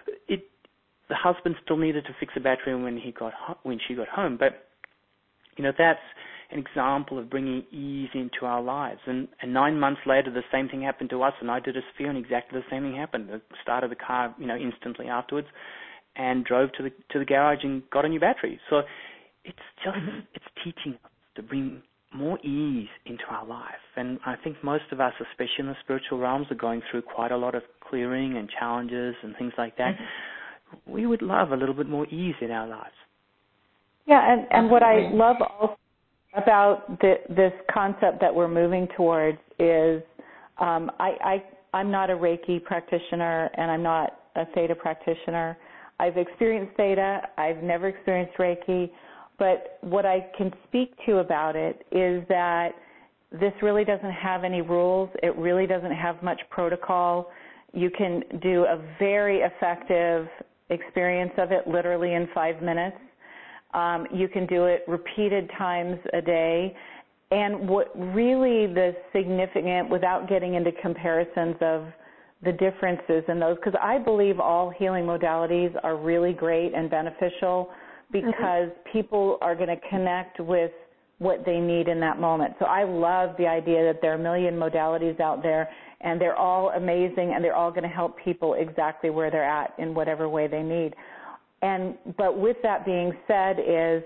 Speaker 3: The husband still needed to fix the battery when she got home, but that's an example of bringing ease into our lives. And 9 months later, the same thing happened to us, and I did a sphere, and exactly the same thing happened. I started the car, instantly afterwards, and drove to the garage and got a new battery. So it's just it's teaching us to bring more ease into our life. And I think most of us, especially in the spiritual realms, are going through quite a lot of clearing and challenges and things like that. We would love a little bit more ease in our lives.
Speaker 2: Yeah, and what I love also about this concept that we're moving towards is I'm not a Reiki practitioner, and I'm not a Theta practitioner. I've experienced Theta. I've never experienced Reiki. But what I can speak to about it is that this really doesn't have any rules. It really doesn't have much protocol. You can do a very effective experience of it literally in 5 minutes. You can do it repeated times a day. And what really the significant, without getting into comparisons of the differences in those, because I believe all healing modalities are really great and beneficial because people are going to connect with what they need in that moment. So I love the idea that there are a million modalities out there, and they're all amazing, and they're all going to help people exactly where they're at in whatever way they need. But with that being said is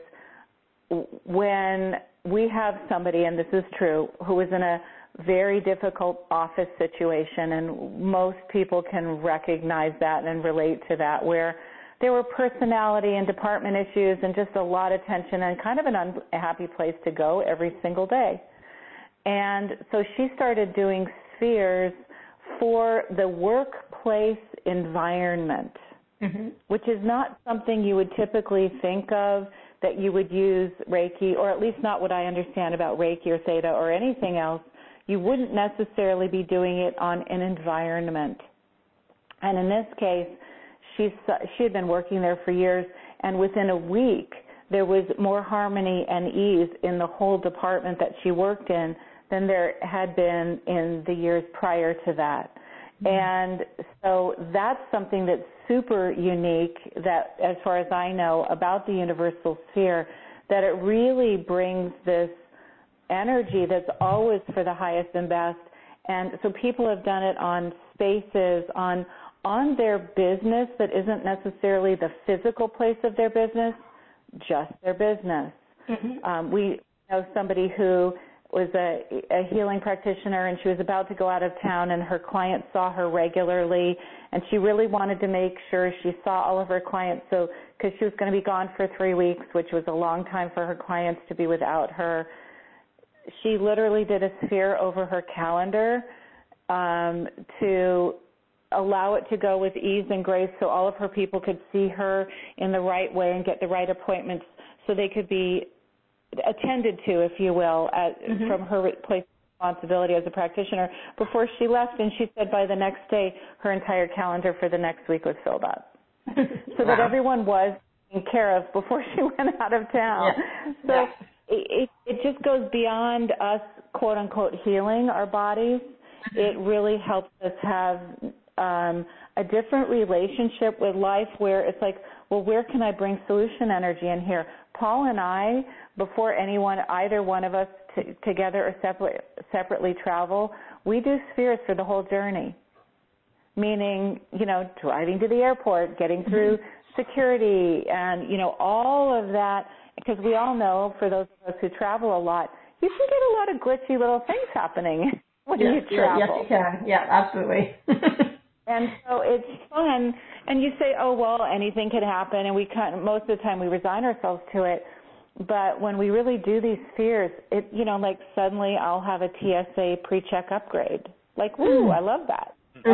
Speaker 2: when we have somebody, and this is true, who is in a very difficult office situation, and most people can recognize that and relate to that, where there were personality and department issues and just a lot of tension and kind of an unhappy place to go every single day. And so she started doing spheres for the workplace environment, which is not something you would typically think of that you would use Reiki, or at least not what I understand about Reiki or Theta or anything else. You wouldn't necessarily be doing it on an environment. And in this case, she had been working there for years, and within a week, there was more harmony and ease in the whole department that she worked in than there had been in the years prior to that. And so that's something that's super unique, that, as far as I know, about the universal sphere, that it really brings this energy that's always for the highest and best. And so people have done it on spaces, on their business that isn't necessarily the physical place of their business, just their business. We know somebody who was a healing practitioner, and she was about to go out of town, and her clients saw her regularly, and she really wanted to make sure she saw all of her clients, so because she was going to be gone for 3 weeks, which was a long time for her clients to be without her. She literally did a sphere over her calendar to allow it to go with ease and grace, so all of her people could see her in the right way and get the right appointments, so they could be attended to, if you will, from her place of responsibility as a practitioner before she left. And she said by the next day, her entire calendar for the next week was filled up, so that everyone was taken care of before she went out of town. So it just goes beyond us, quote unquote, healing our bodies. It really helps us have a different relationship with life, where it's like, well, where can I bring solution energy in here? Paul and I, before either one of us together or separately travel, we do spheres for the whole journey, meaning, driving to the airport, getting through security, and, all of that, because we all know, for those of us who travel a lot, you can get a lot of glitchy little things happening when you travel.
Speaker 1: Yes, you can. Yeah, absolutely.
Speaker 2: And so it's fun, and you say, oh, well, anything could happen, and most of the time we resign ourselves to it. But when we really do these spheres, it, like suddenly I'll have a TSA pre-check upgrade. Like, woo, I love that.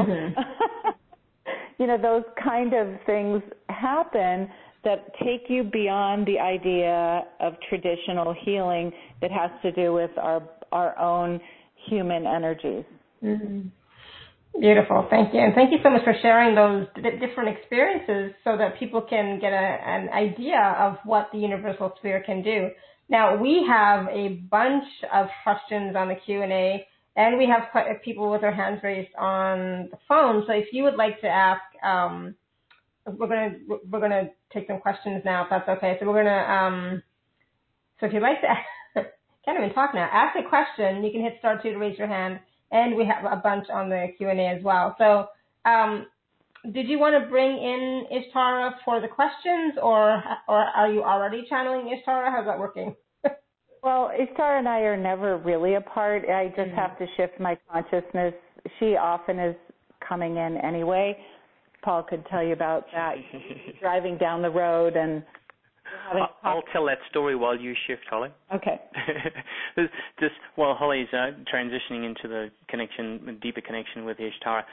Speaker 2: Those kind of things happen that take you beyond the idea of traditional healing that has to do with our own human energies.
Speaker 1: Beautiful. Thank you. And thank you so much for sharing those different experiences so that people can get an idea of what the universal sphere can do. Now, we have a bunch of questions on the Q&A, and we have quite a people with their hands raised on the phone. So if you would like to ask, we're gonna take some questions now, if that's okay. So we're gonna so if you'd like to can't even talk now, ask a question. You can hit *2 to raise your hand, and we have a bunch on the Q&A as well. So did you want to bring in Ishtara for the questions, or are you already channeling Ishtara? How's that working?
Speaker 2: Well, Ishtara and I are never really apart. I just have to shift my consciousness. She often is coming in anyway. Paul could tell you about that. Driving down the road and
Speaker 3: I'll tell that story while you shift, Holly.
Speaker 2: Okay.
Speaker 3: Just while Holly's transitioning into the deeper connection with Ishtara,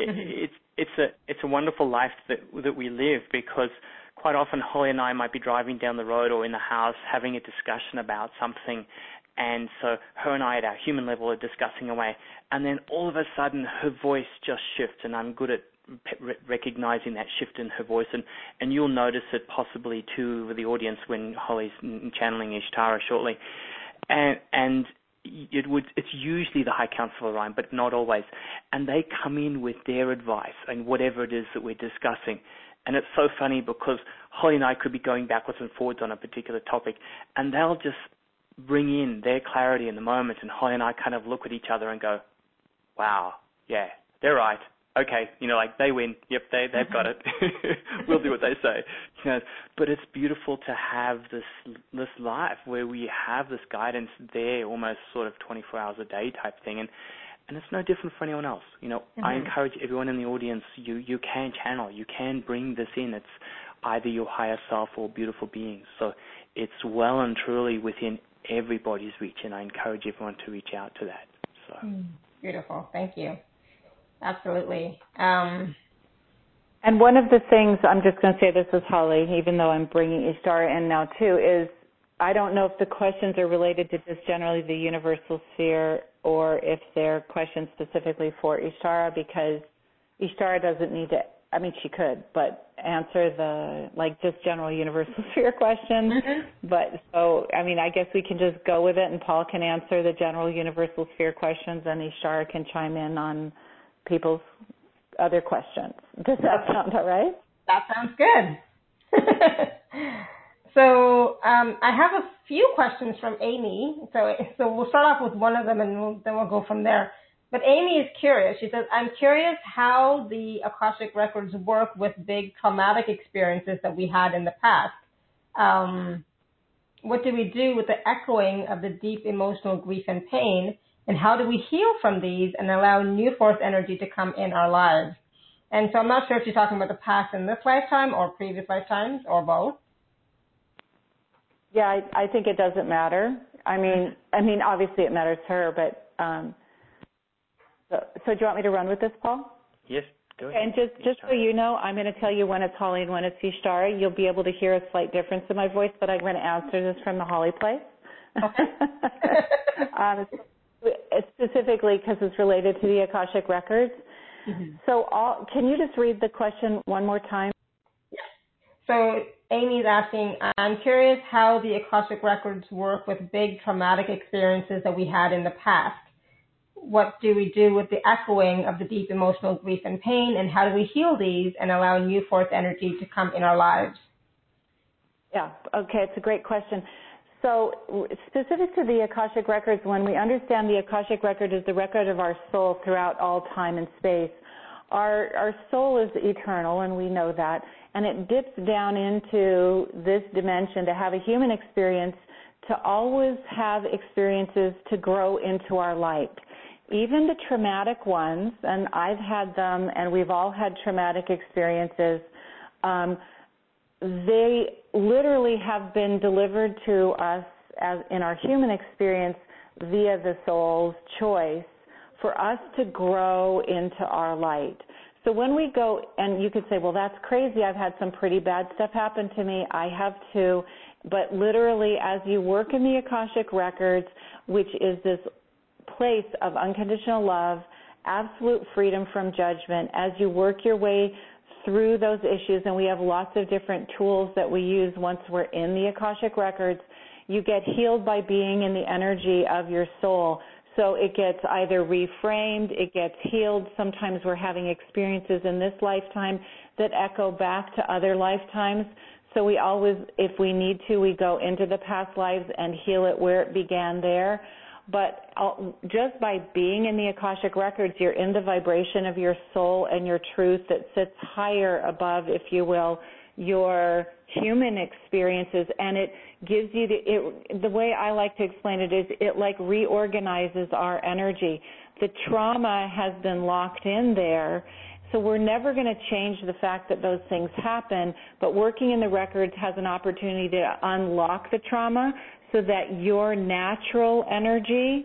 Speaker 3: it's a wonderful life that we live, because quite often Holly and I might be driving down the road or in the house having a discussion about something, and so her and I at our human level are discussing away, and then all of a sudden her voice just shifts, and I'm good at recognizing that shift in her voice, and you'll notice it possibly too with the audience when Holly's channeling Ishtara shortly, and it's usually the High Council of Orion, but not always, and they come in with their advice and whatever it is that we're discussing. And it's so funny because Holly and I could be going backwards and forwards on a particular topic, and they'll just bring in their clarity in the moment, and Holly and I kind of look at each other and go, wow, yeah, they're right. Okay, like they win. Yep, they've got it. We'll do what they say. But it's beautiful to have this life where we have this guidance there, almost sort of 24 hours a day type thing, and it's no different for anyone else. I encourage everyone in the audience. You can channel. You can bring this in. It's either your higher self or beautiful beings. So it's well and truly within everybody's reach, and I encourage everyone to reach out to that. So
Speaker 1: beautiful. Thank you. Absolutely.
Speaker 2: And one of the things, I'm just going to say this is Holly, even though I'm bringing Ishtara in now too, is I don't know if the questions are related to just generally the universal sphere or if they're questions specifically for Ishtara, because Ishtara doesn't need to, I mean, she could, but answer the, just general universal sphere questions. But so, I mean, I guess we can just go with it, and Paul can answer the general universal sphere questions, and Ishtara can chime in on people's other questions. Does that sound all right?
Speaker 1: That sounds good. So I have a few questions from Amy. So we'll start off with one of them, and then we'll go from there. But Amy is curious. She says, I'm curious how the Akashic Records work with big traumatic experiences that we had in the past. What do we do with the echoing of the deep emotional grief and pain? And how do we heal from these and allow new force energy to come in our lives? And so I'm not sure if you're talking about the past in this lifetime or previous lifetimes or both.
Speaker 2: Yeah, I think it doesn't matter. I mean, obviously it matters to her, but so do you want me to run with this, Paul?
Speaker 3: Yes, go ahead.
Speaker 2: And just so you know, I'm going to tell you when it's Holly and when it's Ishtara. You'll be able to hear a slight difference in my voice, but I'm going to answer this from the Holly place.
Speaker 1: Okay.
Speaker 2: Specifically because it's related to the Akashic Records. So can you just read the question one more time?
Speaker 1: Yes. So Amy's asking, I'm curious how the Akashic Records work with big traumatic experiences that we had in the past. What do we do with the echoing of the deep emotional grief and pain, and how do we heal these and allow new force energy to come in our lives?
Speaker 2: Yeah, okay, it's a great question. So specific to the Akashic Records, when we understand the Akashic Record is the record of our soul throughout all time and space, our soul is eternal, and we know that, and it dips down into this dimension to have a human experience, to always have experiences to grow into our light. Even the traumatic ones, and I've had them, and we've all had traumatic experiences, they literally have been delivered to us as in our human experience via the soul's choice for us to grow into our light. So when we go, and you could say, well, that's crazy. I've had some pretty bad stuff happen to me. I have too. But literally, as you work in the Akashic Records, which is this place of unconditional love absolute freedom from judgment as you work your way through those issues. And we have lots of different tools that we use once we're in the Akashic Records. You get healed by being in the energy of your soul. So it gets either reframed, it gets healed. Sometimes we're having experiences in this lifetime that echo back to other lifetimes. So we always, if we need to, we go into the past lives and heal it where it began there. But just by being in the Akashic Records, you're in the vibration of your soul and your truth that sits higher above, if you will, your human experiences, and it gives you the way I like to explain it is it like reorganizes our energy. The trauma has been locked in there, so we're never going to change the fact that those things happen, but working in the records has an opportunity to unlock the trauma so that your natural energy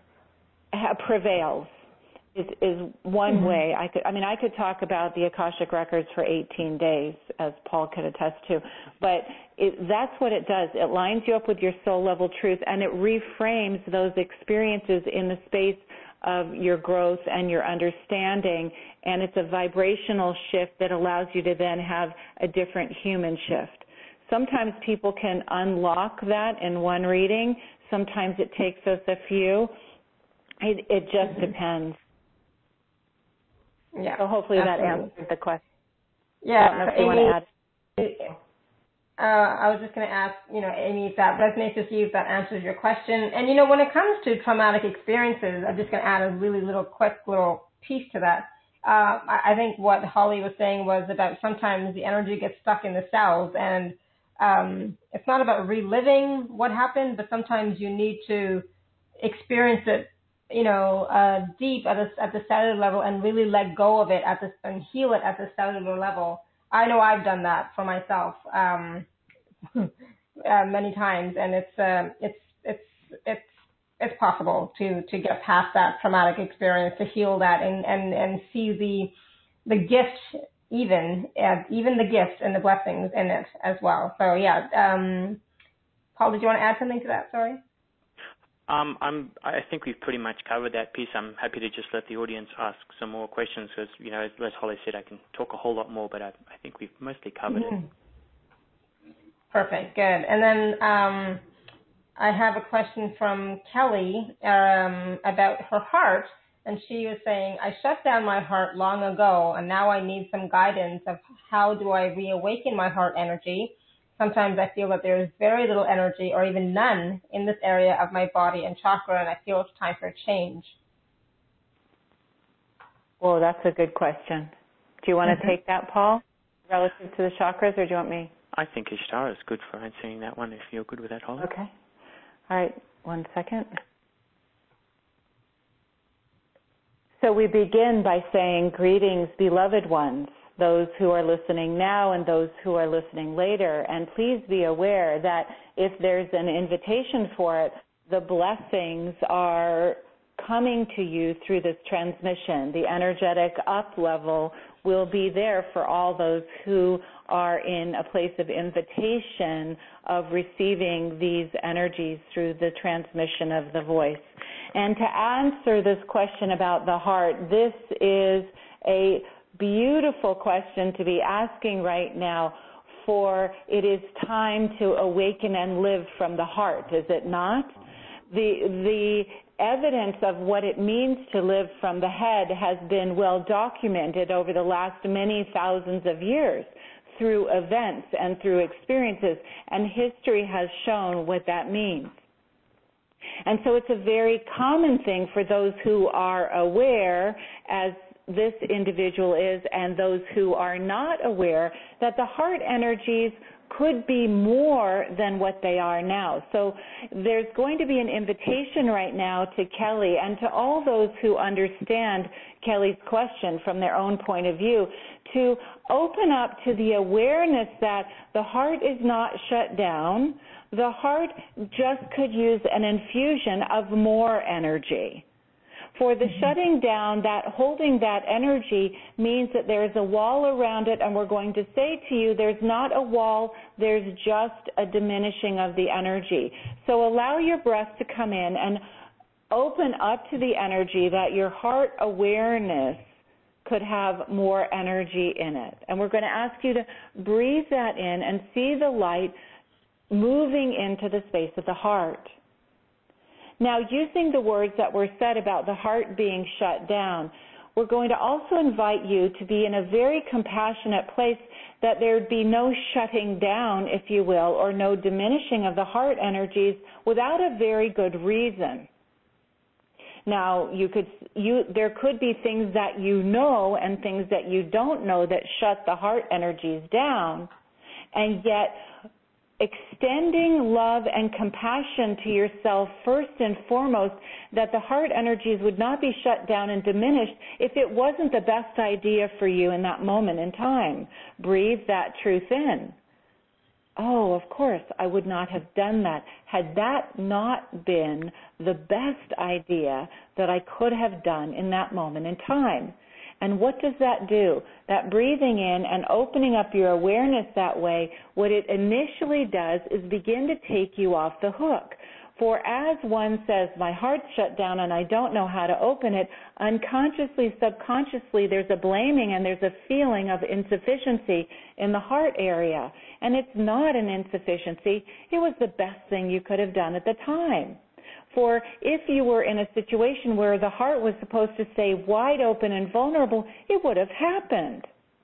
Speaker 2: prevails. Is one way I could talk about the Akashic Records for 18 days, as Paul could attest to, but that's what it does. It lines you up with your soul level truth, and it reframes those experiences in the space of your growth and your understanding, and it's a vibrational shift that allows you to then have a different human shift. Sometimes people can unlock that in one reading. Sometimes it takes us a few. It just depends.
Speaker 1: Yeah.
Speaker 2: So hopefully that answered the question.
Speaker 1: Yeah.
Speaker 2: I don't know if you want to add.
Speaker 1: I was just going to ask, Amy, if that resonates with you, if that answers your question. And, when it comes to traumatic experiences, I'm just going to add a really quick little piece to that. I think what Holly was saying was about sometimes the energy gets stuck in the cells, and it's not about reliving what happened, but sometimes you need to experience it deep at the cellular level and really let go of it and heal it at the cellular level. I know I've done that for myself many times, and it's possible to get past that traumatic experience, to heal that and see the gift, even the gifts and the blessings in it as well. So yeah, Paul, did you want to add something to that? Sorry.
Speaker 3: I think we've pretty much covered that piece. I'm happy to just let the audience ask some more questions because, as Holly said, I can talk a whole lot more, but I think we've mostly covered it.
Speaker 1: Perfect, good. And then I have a question from Kelly about her heart, and she was saying, I shut down my heart long ago, and now I need some guidance of how do I reawaken my heart energy. Sometimes I feel that there is very little energy or even none in this area of my body and chakra, and I feel it's time for a change. Well,
Speaker 2: that's a good question. Do you want to take that, Paul, relative to the chakras, or do you want me?
Speaker 3: I think Ishtara is good for answering that one if you're good with that, Holly.
Speaker 2: Okay. All right, 1 second. So we begin by saying, greetings, beloved ones, those who are listening now and those who are listening later. And please be aware that if there's an invitation for it, the blessings are coming to you through this transmission. The energetic up level will be there for all those who are in a place of invitation of receiving these energies through the transmission of the voice. And to answer this question about the heart, this is a beautiful question to be asking right now, for it is time to awaken and live from the heart, is it not? The evidence of what it means to live from the head has been well documented over the last many thousands of years through events and through experiences, and history has shown what that means. And so it's a very common thing for those who are aware, as this individual is, and those who are not aware, that the heart energies could be more than what they are now. So there's going to be an invitation right now to Kelly and to all those who understand Kelly's question from their own point of view to open up to the awareness that the heart is not shut down. The heart just could use an infusion of more energy. For the shutting down, that holding that energy means that there's a wall around it, and we're going to say to you, there's not a wall, there's just a diminishing of the energy. So allow your breath to come in and open up to the energy that your heart awareness could have more energy in it. And we're going to ask you to breathe that in and see the light moving into the space of the heart. Now, using the words that were said about the heart being shut down, we're going to also invite you to be in a very compassionate place, that there'd be no shutting down, if you will, or no diminishing of the heart energies without a very good reason. Now, there could be things that you know and things that you don't know that shut the heart energies down, and yet extending love and compassion to yourself first and foremost, that the heart energies would not be shut down and diminished if it wasn't the best idea for you in that moment in time. Breathe that truth in. Oh, of course, I would not have done that had that not been the best idea that I could have done in that moment in time. And what does that do? That breathing in and opening up your awareness that way, what it initially does is begin to take you off the hook. For as one says, my heart's shut down and I don't know how to open it, unconsciously, subconsciously, there's a blaming and there's a feeling of insufficiency in the heart area. And it's not an insufficiency. It was the best thing you could have done at the time. For if you were in a situation where the heart was supposed to stay wide open and vulnerable, it would have happened.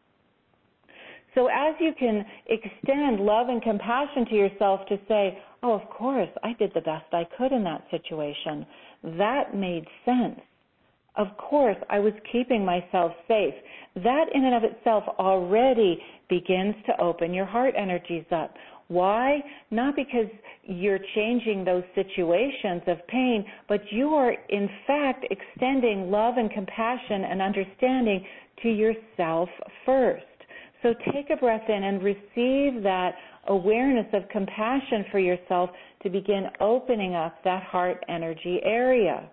Speaker 2: So as you can extend love and compassion to yourself to say, oh, of course, I did the best I could in that situation. That made sense. Of course, I was keeping myself safe. That in and of itself already begins to open your heart energies up. Why? Not because you're changing those situations of pain, but you are in fact extending love and compassion and understanding to yourself first. So take a breath in and receive that awareness of compassion for yourself to begin opening up that heart energy area.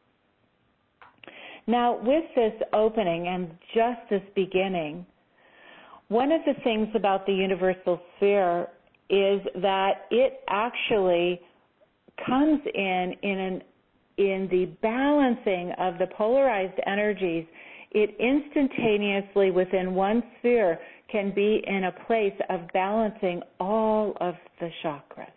Speaker 2: Now, with this opening and just this beginning, one of the things about the universal sphere is that it actually comes in the balancing of the polarized energies. It instantaneously within one sphere can be in a place of balancing all of the chakras.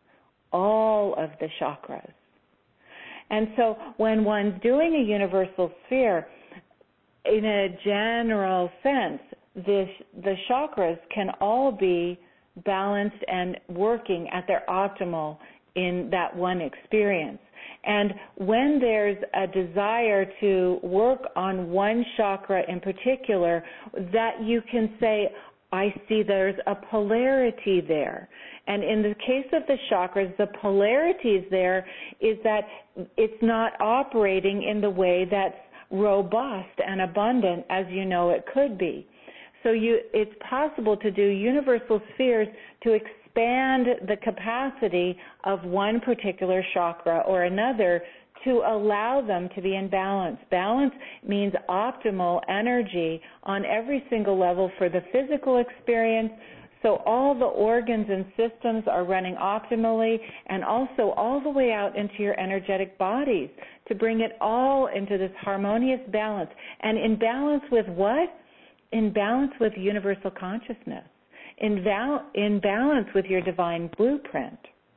Speaker 2: All of the chakras. And so when one's doing a universal sphere, in a general sense, the chakras can all be balanced and working at their optimal in that one experience. And when there's a desire to work on one chakra in particular, that you can say, I see there's a polarity there. And in the case of the chakras, the polarities there is that it's not operating in the way that's robust and abundant as you know it could be. So it's possible to do universal spheres to expand the capacity of one particular chakra or another to allow them to be in balance. Balance means optimal energy on every single level for the physical experience, so all the organs and systems are running optimally, and also all the way out into your energetic bodies to bring it all into this harmonious balance. And in balance with what? In balance with universal consciousness. In balance with your divine blueprint.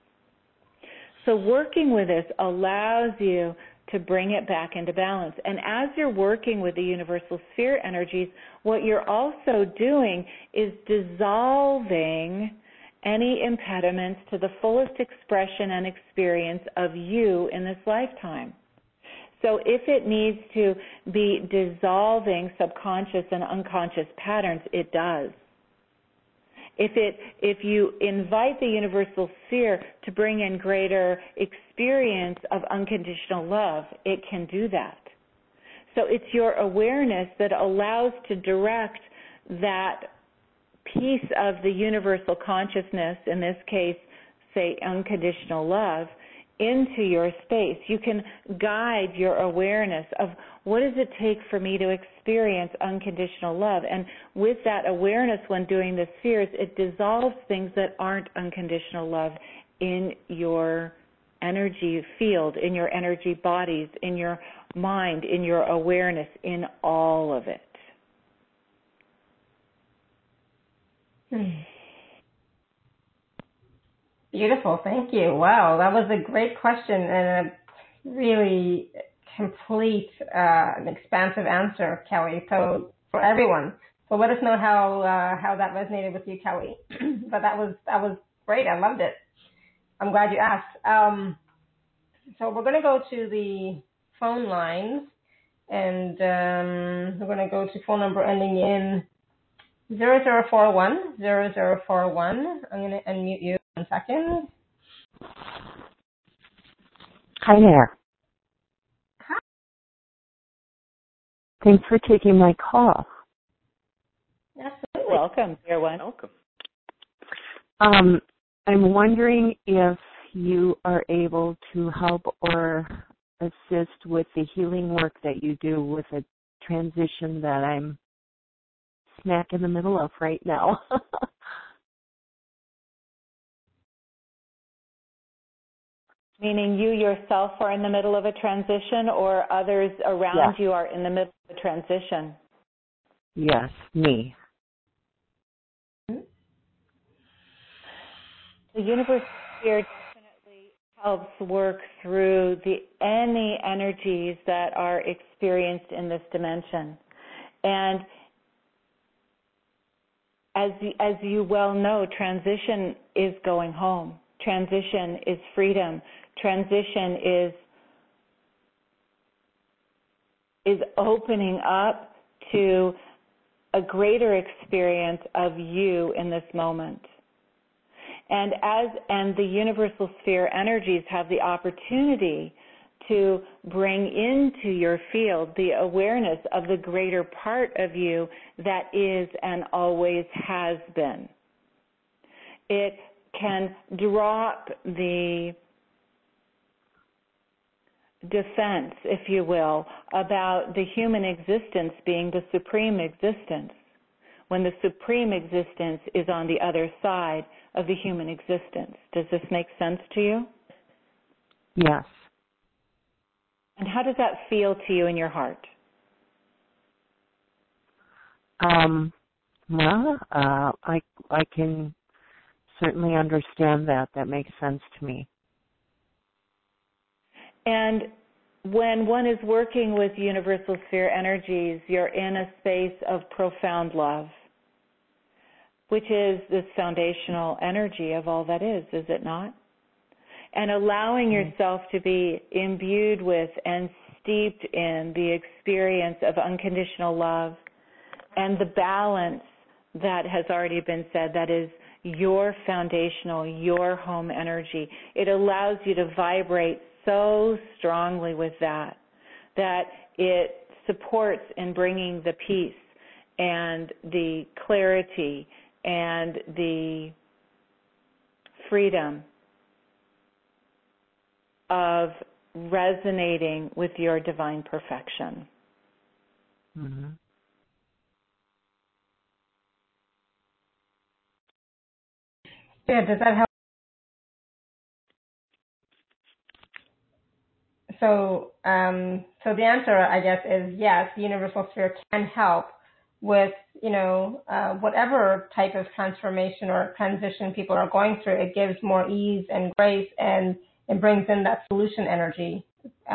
Speaker 2: So working with this allows you to bring it back into balance. And as you're working with the universal sphere energies, what you're also doing is dissolving any impediments to the fullest expression and experience of you in this lifetime. So if it needs to be dissolving subconscious and unconscious patterns, it does. If you invite the universal sphere to bring in greater experience of unconditional love, it can do that. So it's your awareness that allows to direct that piece of the universal consciousness, in this case, say unconditional love, into your space. You can guide your awareness of what does it take for me to experience unconditional love. And with that awareness when doing the spheres, it dissolves things that aren't unconditional love in your energy field, in your energy bodies, in your mind, in your awareness, in all of it.
Speaker 1: Beautiful. Thank you. Wow, that was a great question and a really complete and expansive answer, Kelly. So for everyone, so let us know how that resonated with you, Kelly. But that was great. I loved it. I'm glad you asked. So we're going to go to the phone lines, and we're going to go to phone number ending in 0041. 0041. I'm going to unmute you. 1 second.
Speaker 4: Hi there.
Speaker 1: Hi.
Speaker 4: Thanks for taking my call.
Speaker 1: Absolutely.
Speaker 2: Welcome, dear one.
Speaker 3: Welcome.
Speaker 4: I'm wondering if you are able to help or assist with the healing work that you do with a transition that I'm smack in the middle of right now.
Speaker 2: Meaning you yourself are in the middle of a transition, or others around you are in the middle of a transition?
Speaker 4: Yes, me.
Speaker 2: The universe here definitely helps work through any energies that are experienced in this dimension. And as you well know, transition is going home. Transition is freedom. Transition is opening up to a greater experience of you in this moment. And the universal sphere energies have the opportunity to bring into your field the awareness of the greater part of you that is and always has been. It can drop the defense, if you will, about the human existence being the supreme existence, when the supreme existence is on the other side of the human existence. Does this make sense to you?
Speaker 4: Yes.
Speaker 2: And how does that feel to you in your heart?
Speaker 4: I can certainly understand that. That makes sense to me.
Speaker 2: And when one is working with universal sphere energies, you're in a space of profound love, which is this foundational energy of all that is it not? And allowing yourself to be imbued with and steeped in the experience of unconditional love and the balance that has already been said, that is your foundational, your home energy. It allows you to vibrate so strongly with that it supports in bringing the peace and the clarity and the freedom of resonating with your divine perfection.
Speaker 4: Mm-hmm.
Speaker 1: Yeah, does that help? So the answer, I guess, is yes, the universal sphere can help with, whatever type of transformation or transition people are going through. It gives more ease and grace, and it brings in that solution energy.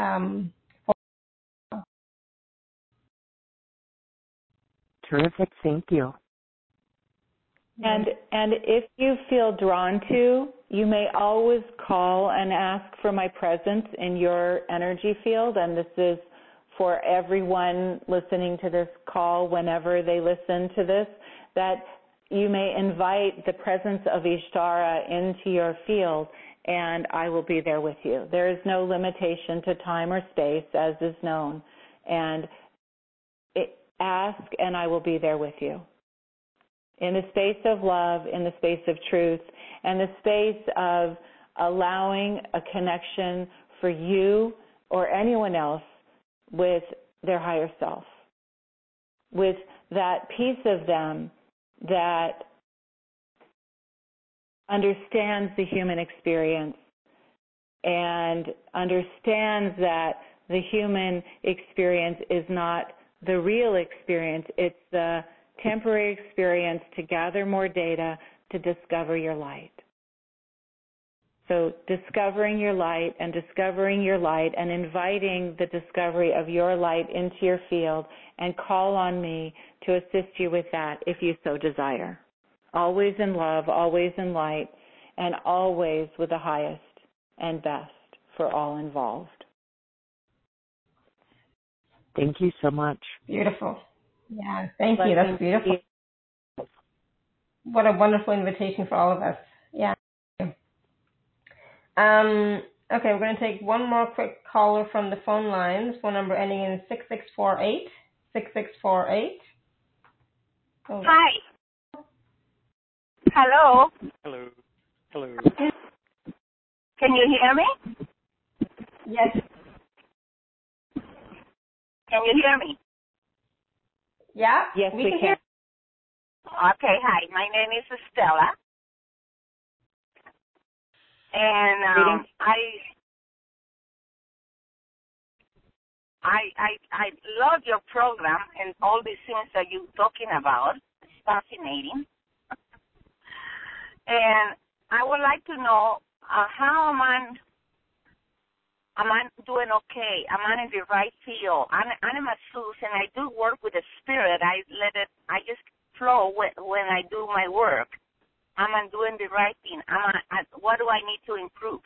Speaker 4: Terrific. Thank you.
Speaker 2: And if you feel drawn to, you may always call and ask for my presence in your energy field. And this is for everyone listening to this call whenever they listen to this, that you may invite the presence of Ishtara into your field, and I will be there with you. There is no limitation to time or space, as is known. And ask, and I will be there with you. In the space of love, in the space of truth, and the space of allowing a connection for you or anyone else with their higher self, with that piece of them that understands the human experience and understands that the human experience is not the real experience. It's the temporary experience to gather more data to discover your light. So discovering your light and inviting the discovery of your light into your field, and call on me to assist you with that if you so desire. Always in love, always in light, and always with the highest and best for all involved.
Speaker 4: Thank you so much.
Speaker 1: Beautiful. Yeah, thank you. That's beautiful. What a wonderful invitation for all of us. Yeah. Okay, we're going to take one more quick caller from the phone lines. Phone number ending in 6648. 6648. Oh.
Speaker 5: Hi. Hello.
Speaker 3: Hello. Hello.
Speaker 5: Can you hear me?
Speaker 1: Yes.
Speaker 5: Can you hear me?
Speaker 1: Yeah?
Speaker 2: Yes, we can.
Speaker 5: Okay, hi. My name is Stella. And I love your program and all these things that you're talking about. It's fascinating. And I would like to know how am I doing okay? Am I in the right field? I'm a masseuse, and I do work with the spirit. I just flow when I do my work. Am I doing the right thing? What do I need to improve?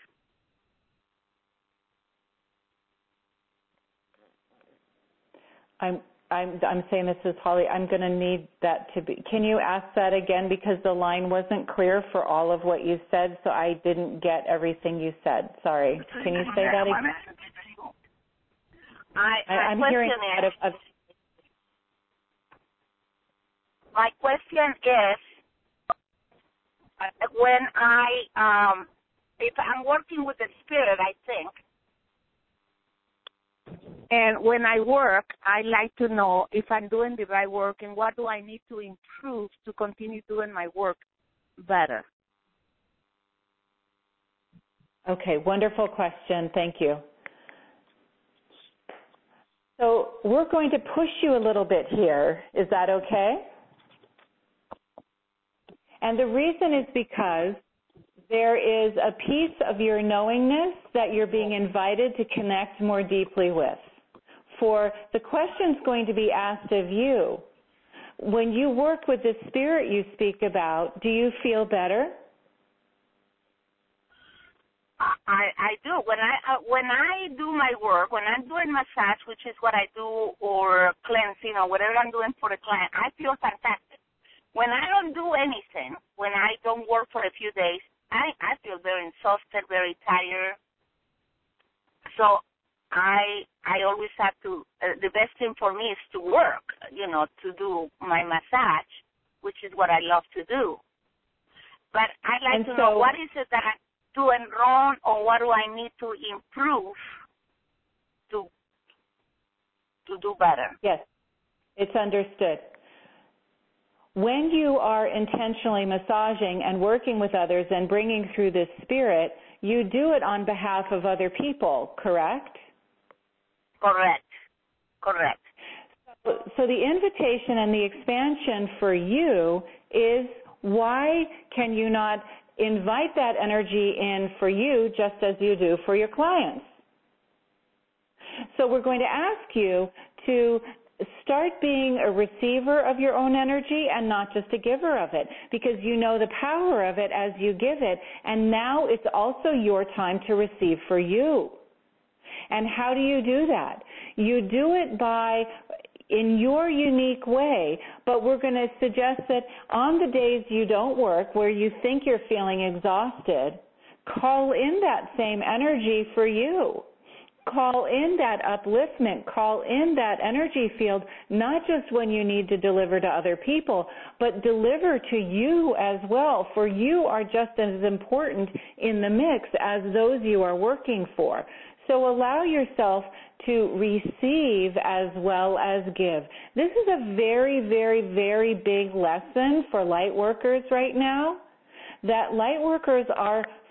Speaker 2: I'm saying, this is Holly. I'm going to need that to be. Can you ask that again, because the line wasn't clear for all of what you said, so I didn't get everything you said. Sorry. Can you say that again? I'm hearing
Speaker 5: my question is, when if I'm working with the spirit, I think, and when I work, I like to know if I'm doing the right work and what do I need to improve to continue doing my work better.
Speaker 2: Okay, wonderful question. Thank you. So we're going to push you a little bit here. Is that okay? And the reason is because there is a piece of your knowingness that you're being invited to connect more deeply with. For the question's going to be asked of you. When you work with the spirit you speak about, do you feel better?
Speaker 5: I do. When I do my work, when I'm doing massage, which is what I do, or cleansing, or whatever I'm doing for the client, I feel fantastic. When I don't do anything, when I don't work for a few days, I feel very exhausted, very tired. So I always have to, the best thing for me is to work, to do my massage, which is what I love to do. But I'd like to know, what is it that I'm doing wrong, or what do I need to improve to do better?
Speaker 2: Yes, it's understood. When you are intentionally massaging and working with others and bringing through this spirit, you do it on behalf of other people, correct?
Speaker 5: Correct.
Speaker 2: So the invitation and the expansion for you is, why can you not invite that energy in for you just as you do for your clients? So we're going to ask you to start being a receiver of your own energy and not just a giver of it, because you know the power of it as you give it, and now it's also your time to receive for you. And how do you do that? You do it by, in your unique way, but we're going to suggest that on the days you don't work, where you think you're feeling exhausted, call in that same energy for you. Call in that upliftment, call in that energy field, not just when you need to deliver to other people, but deliver to you as well, for you are just as important in the mix as those you are working for. So allow yourself to receive as well as give. This is a very, very, very big lesson for light workers right now, that light workers are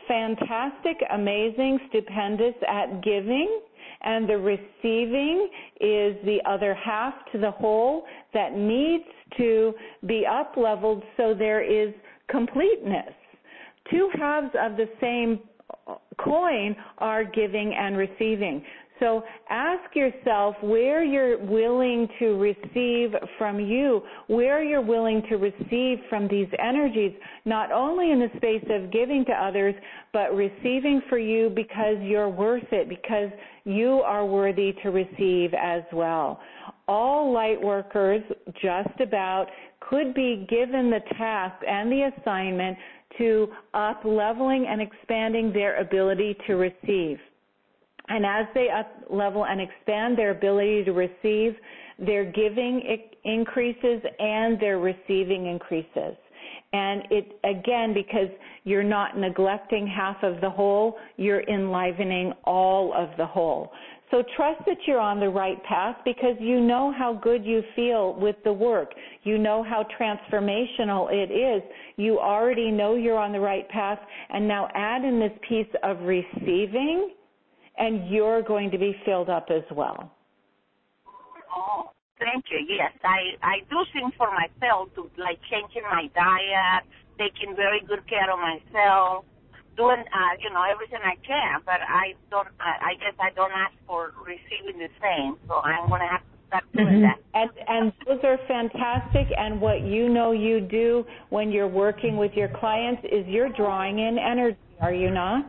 Speaker 2: fantastic, amazing, stupendous at giving, and the receiving is the other half to the whole that needs to be up-leveled so there is completeness. Two halves of the same coin are giving and receiving. So ask yourself where you're willing to receive from you, where you're willing to receive from these energies, not only in the space of giving to others, but receiving for you because you're worth it, because you are worthy to receive as well. All light workers, just about, could be given the task and the assignment to up-leveling and expanding their ability to receive. And as they up-level and expand their ability to receive, their giving increases and their receiving increases. And it, again, because you're not neglecting half of the whole, you're enlivening all of the whole. So trust that you're on the right path because you know how good you feel with the work. You know how transformational it is. You already know you're on the right path. And now add in this piece of receiving, and you're going to be filled up as well.
Speaker 5: Oh, thank you. Yes, I do things for myself, to like changing my diet, taking very good care of myself, doing everything I can. But I guess I don't ask for receiving the same. So I'm going to have to start doing that.
Speaker 2: And those are fantastic. And what you know you do when you're working with your clients is you're drawing in energy. Are you not?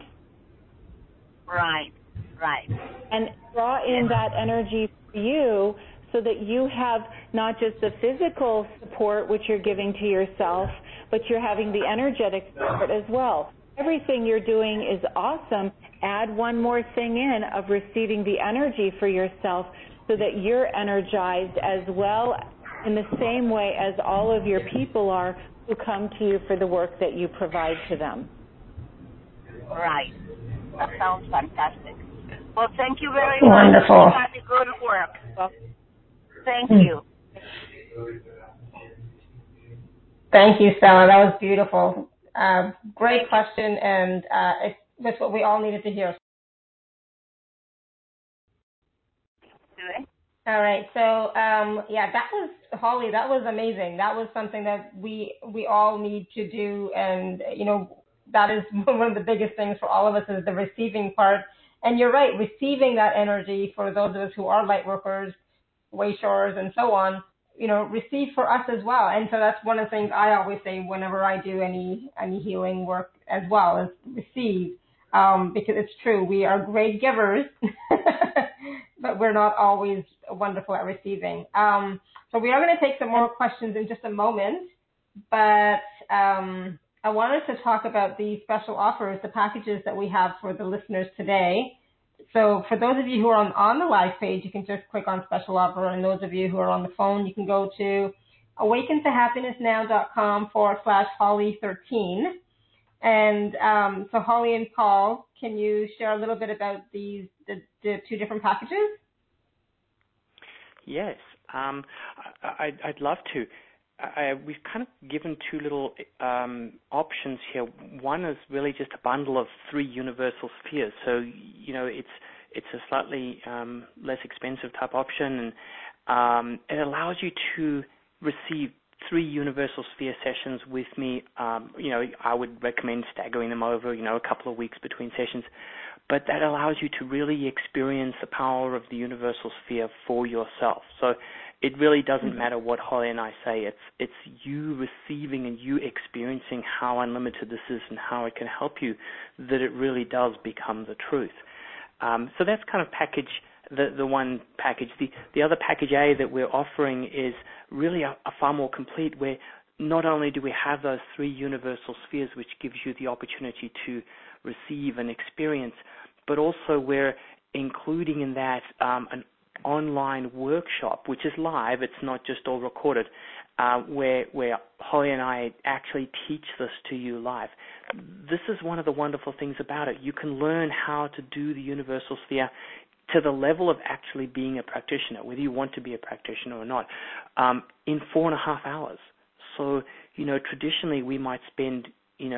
Speaker 5: Right.
Speaker 2: And draw in that energy for you so that you have not just the physical support which you're giving to yourself, but you're having the energetic support as well. Everything you're doing is awesome. Add one more thing in of receiving the energy for yourself so that you're energized as well in the same way as all of your people are who come to you for the work that you provide to them.
Speaker 5: Right. That sounds fantastic. Well, thank you very
Speaker 1: Wonderful.
Speaker 5: much. Keep up the good work. Thank you.
Speaker 1: Thank you, Stella. That was beautiful. Great question, and that's what we all needed to hear. All right. So, that was, Holly, that was amazing. That was something that we all need to do, and, that is one of the biggest things for all of us is the receiving part. And you're right, receiving that energy for those of us who are light workers, wayshowers, and so on, receive for us as well. And so that's one of the things I always say whenever I do any healing work as well, is receive, because it's true. We are great givers, but we're not always wonderful at receiving. So we are going to take some more questions in just a moment, but I wanted to talk about the special offers, the packages that we have for the listeners today. So for those of you who are on the live page, you can just click on special offer. And those of you who are on the phone, you can go to awakentohappinessnow.com/Holly13. And so Holly and Paul, can you share a little bit about the two different packages?
Speaker 3: Yes, I'd love to. We've kind of given two little options here. One is really just a bundle of 3 universal spheres. So, it's a slightly less expensive type option, and it allows you to receive 3 universal sphere sessions with me. I would recommend staggering them over, a couple of weeks between sessions. But that allows you to really experience the power of the universal sphere for yourself. So it really doesn't matter what Holly and I say. It's you receiving and you experiencing how unlimited this is and how it can help you, that it really does become the truth. So that's kind of the one package. The other package A that we're offering is really a far more complete, where not only do we have those 3 universal spheres, which gives you the opportunity to receive and experience, but also we're including in that an online workshop, which is live. It's not just all recorded, where Holly and I actually teach this to you live. This is one of the wonderful things about it. You can learn how to do the universal sphere to the level of actually being a practitioner, whether you want to be a practitioner or not, in 4.5 hours. So, traditionally we might spend,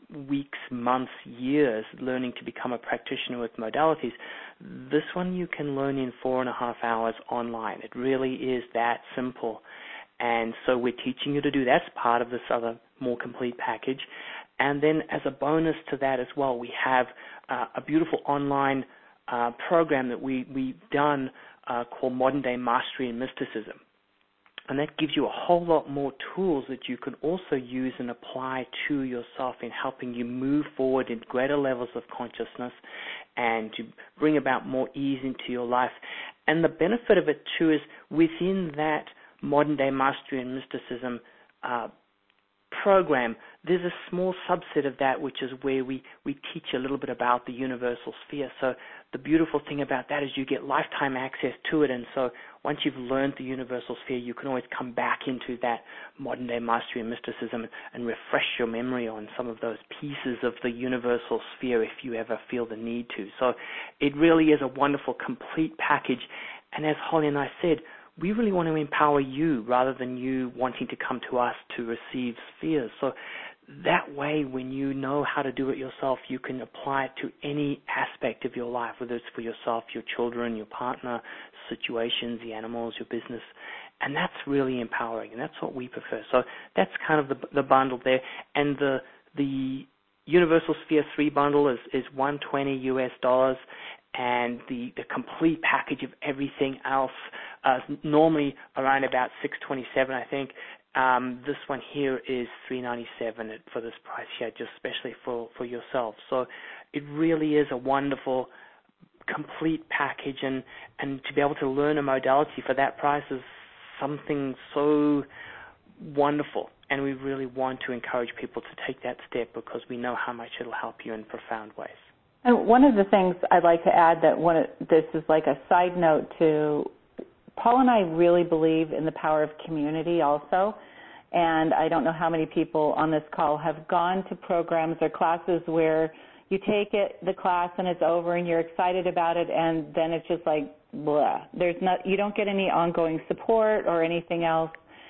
Speaker 3: weeks, months, years learning to become a practitioner with modalities, this one you can learn in 4.5 hours online. It really is that simple. And so we're teaching you to do that as part of this other more complete package. And then as a bonus to that as well, we have a beautiful online program that we've done called Modern Day Mastery and Mysticism. And that gives you a whole lot more tools that you can also use and apply to yourself in helping you move forward in greater levels of consciousness and to bring about more ease into your life. And the benefit of it, too, is within that Modern Day Mastery and Mysticism program, there's a small subset of that which is where we teach a little bit about the universal sphere. So the beautiful thing about that is you get lifetime access to it, and so once you've learned the universal sphere, you can always come back into that Modern Day Mastery and Mysticism and refresh your memory on some of those pieces of the universal sphere if you ever feel the need to. So it really is a wonderful, complete package, and as Holly and I said, we really want to empower you rather than you wanting to come to us to receive spheres. So that way, when you know how to do it yourself, you can apply it to any aspect of your life, whether it's for yourself, your children, your partner, situations, the animals, your business. And that's really empowering, and that's what we prefer. So that's kind of the bundle there. And the Universal Sphere 3 bundle is $120 US, and the complete package of everything else normally around about $627, I think. This one here is $397 for this price here, just especially for yourself. So it really is a wonderful, complete package, and to be able to learn a modality for that price is something so wonderful. And we really want to encourage people to take that step because we know how much it'll help you in profound ways.
Speaker 2: And one of the things I'd like to add this is like a side note to Paul and I really believe in the power of community also. And I don't know how many people on this call have gone to programs or classes where you take the class and it's over and you're excited about it, and then it's just like blah. You don't get any ongoing support or anything else.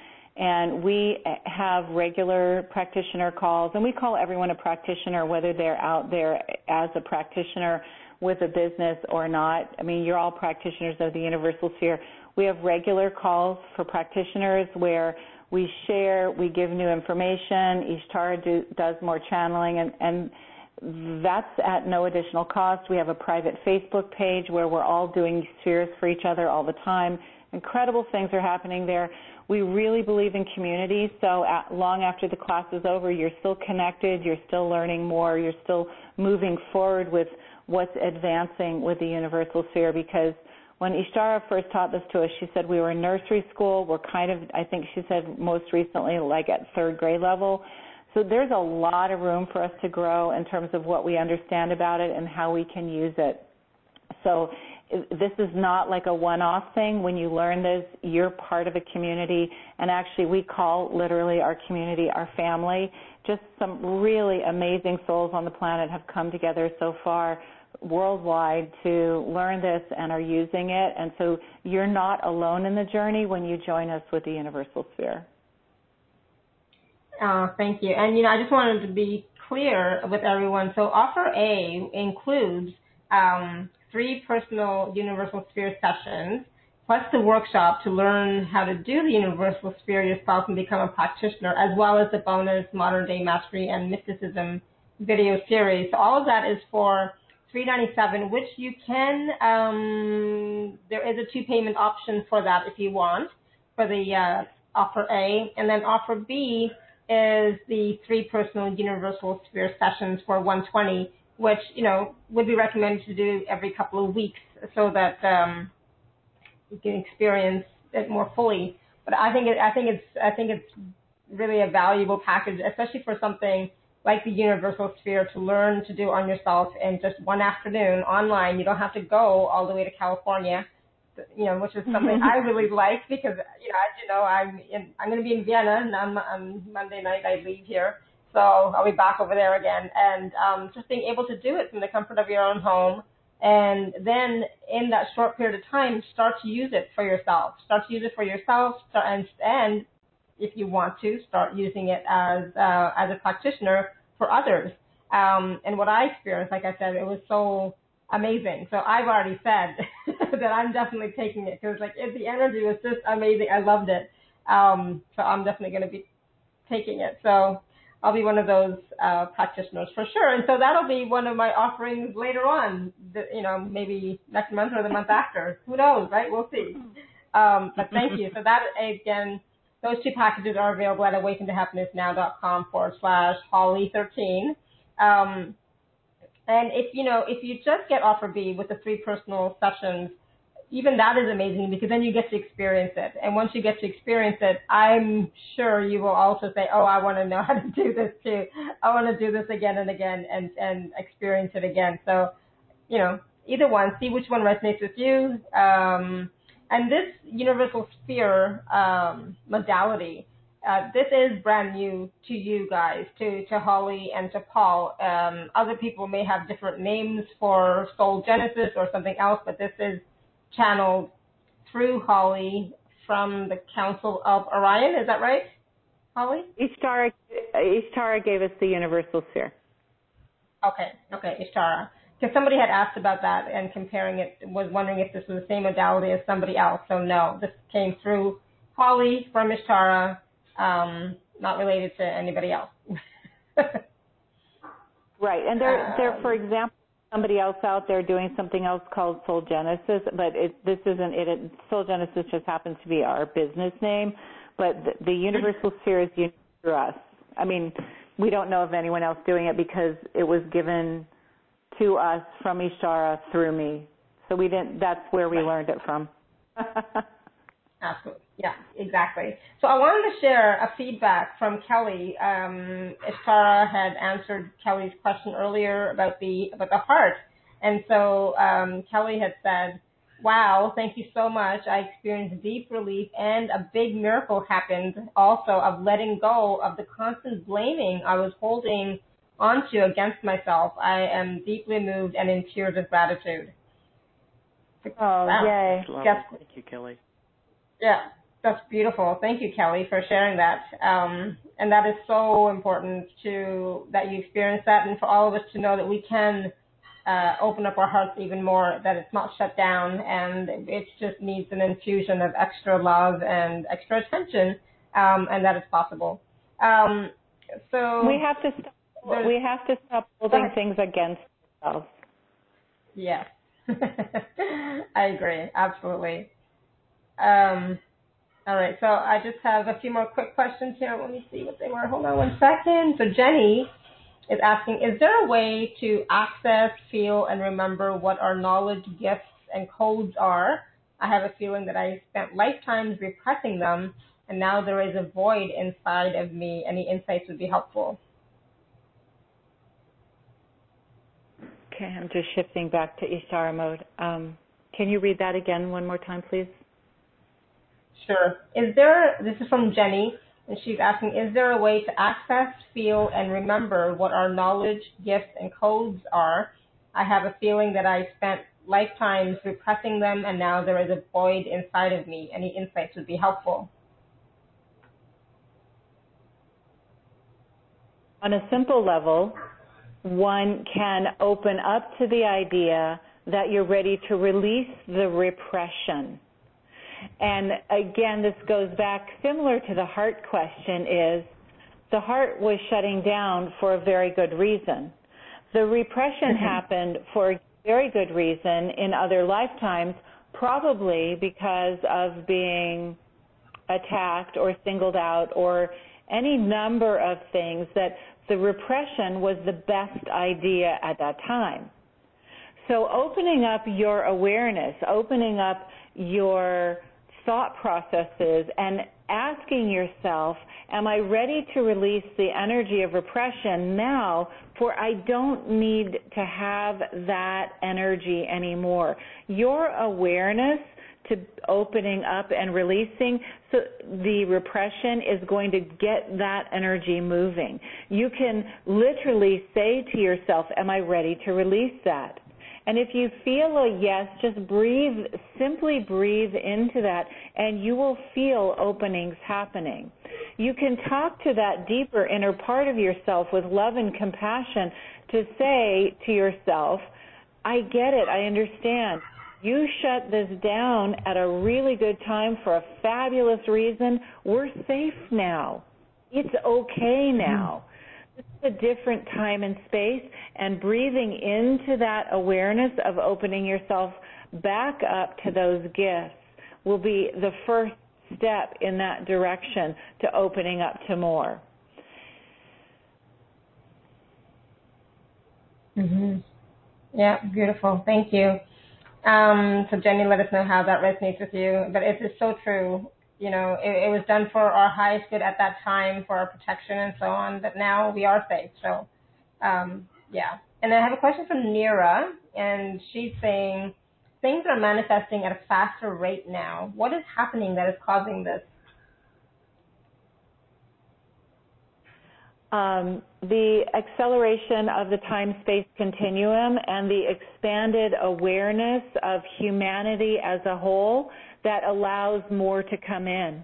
Speaker 2: And we have regular practitioner calls, and we call everyone a practitioner, whether they're out there as a practitioner with a business or not. I mean, you're all practitioners of the universal sphere. We have regular calls for practitioners where we share, we give new information. Ishtara does more channeling, and that's at no additional cost. We have a private Facebook page where we're all doing spheres for each other all the time. Incredible things are happening there. We really believe in community, so long after the class is over, you're still connected, you're still learning more, you're still moving forward with what's advancing with the universal sphere, because when Ishtara first taught this to us, she said we were in nursery school. We're kind of, I think she said most recently, like at third grade level. So there's a lot of room for us to grow in terms of what we understand about it and how we can use it. So this is not like a one-off thing. When you learn this, you're part of a community, and actually we call literally our community our family. Just some really amazing souls on the planet have come together so far worldwide to learn this and are using it, and so you're not alone in the journey when you join us with the Universal Sphere.
Speaker 1: Thank you. And, I just wanted to be clear with everyone. So offer A includes 3 personal Universal Sphere sessions, plus the workshop to learn how to do the Universal Sphere yourself and become a practitioner, as well as the bonus Modern Day Mastery and Mysticism video series. So all of that is for $397, which you can, there is a 2-payment option for that if you want, for the offer A. And then offer B is the 3 personal Universal Sphere sessions for $120, which, would be recommended to do every couple of weeks so that you can experience it more fully. But I think it's really a valuable package, especially for something like the Universal Sphere, to learn to do on yourself in just one afternoon online. You don't have to go all the way to California, which is something I really like because, as you know, I'm going to be in Vienna, and on Monday night I leave here. So I'll be back over there again. And just being able to do it from the comfort of your own home, and then in that short period of time, start to use it for yourself. And if you want to, start using it as a practitioner for others. And what I experienced, like I said, it was so amazing. So I've already said that I'm definitely taking it because the energy was just amazing. I loved it. So I'm definitely going to be taking it. So I'll be one of those practitioners for sure. And so that'll be one of my offerings later on, maybe next month or the month after. Who knows, right? We'll see. But thank you. So that, again, those two packages are available at awakentohappinessnow.com/Holly13. And if you just get offer B with the 3 personal sessions, even that is amazing because then you get to experience it. And once you get to experience it, I'm sure you will also say, oh, I want to know how to do this too. I want to do this again and again and experience it again. So, either one, see which one resonates with you. And this universal sphere modality, this is brand new to you guys, to Holly and to Paul. Other people may have different names for Soul Genesis or something else, but this is channeled through Holly from the Council of Orion. Is that right, Holly?
Speaker 2: Ishtara gave us the universal sphere.
Speaker 1: Okay, Ishtara. Because somebody had asked about that and comparing it, was wondering if this was the same modality as somebody else. So no, this came through Holly from Ishtara, not related to anybody else.
Speaker 2: Right, and there, for example, somebody else out there doing something else called Soul Genesis, but this isn't it. Soul Genesis just happens to be our business name, but the universal sphere is unique for us. I mean, we don't know of anyone else doing it because it was given to us from Ishtara through me. So we didn't. That's where we learned it from.
Speaker 1: Absolutely. Yeah, exactly. So I wanted to share a feedback from Kelly. Ishtara had answered Kelly's question earlier about the heart. And so Kelly had said, wow, thank you so much. I experienced deep relief and a big miracle happened also of letting go of the constant blaming I was holding onto against myself. I am deeply moved and in tears of gratitude.
Speaker 2: Oh, wow. Yay.
Speaker 3: Thank you, Kelly.
Speaker 1: Yeah, that's beautiful. Thank you, Kelly, for sharing that. And that is so important that you experience that, and for all of us to know that we can open up our hearts even more, that it's not shut down, and it just needs an infusion of extra love and extra attention, and that it's possible. So
Speaker 2: we have to stop holding things against ourselves.
Speaker 1: Yes, I agree, absolutely. All right, so I just have a few more quick questions here. Let me see what they were. Hold on one second. So Jenny is asking, is there a way to access, feel, and remember what our knowledge, gifts, and codes are? I have a feeling that I spent lifetimes repressing them, and now there is a void inside of me. Any insights would be helpful.
Speaker 2: Okay, I'm just shifting back to Ishtara mode. Can you read that again one more time, please?
Speaker 1: Sure. This is from Jenny, and she's asking, is there a way to access, feel, and remember what our knowledge, gifts, and codes are? I have a feeling that I spent lifetimes repressing them, and now there is a void inside of me. Any insights would be helpful.
Speaker 2: On a simple level, one can open up to the idea that you're ready to release the repression. And again, this goes back similar to the heart question, is the heart was shutting down for a very good reason. The repression happened for a very good reason in other lifetimes, probably because of being attacked or singled out or any number of things that the repression was the best idea at that time. So opening up your awareness, opening up your thought processes and asking yourself, am I ready to release the energy of repression now, for I don't need to have that energy anymore? Your awareness to opening up and releasing so the repression is going to get that energy moving. You can literally say to yourself, am I ready to release that? And if you feel a yes, just breathe, simply breathe into that, and you will feel openings happening. you can talk to that deeper inner part of yourself with love and compassion to say to yourself, I get it, I understand. You shut this down at a really good time for a fabulous reason. We're safe now. It's okay now. This is a different time and space, and breathing into that awareness of opening yourself back up to those gifts will be the first step in that direction to opening up to more.
Speaker 1: Yeah, beautiful. Thank you. So Jenny, let us know how that resonates with you. But it is so true. You know, it was done for our highest good at that time, for our protection and so on. But now we are safe. So, yeah. And I have a question from Nira, and she's saying, things are manifesting at a faster rate now. What is happening that is causing this?
Speaker 2: The acceleration of the time-space continuum and the expanded awareness of humanity as a whole that allows more to come in.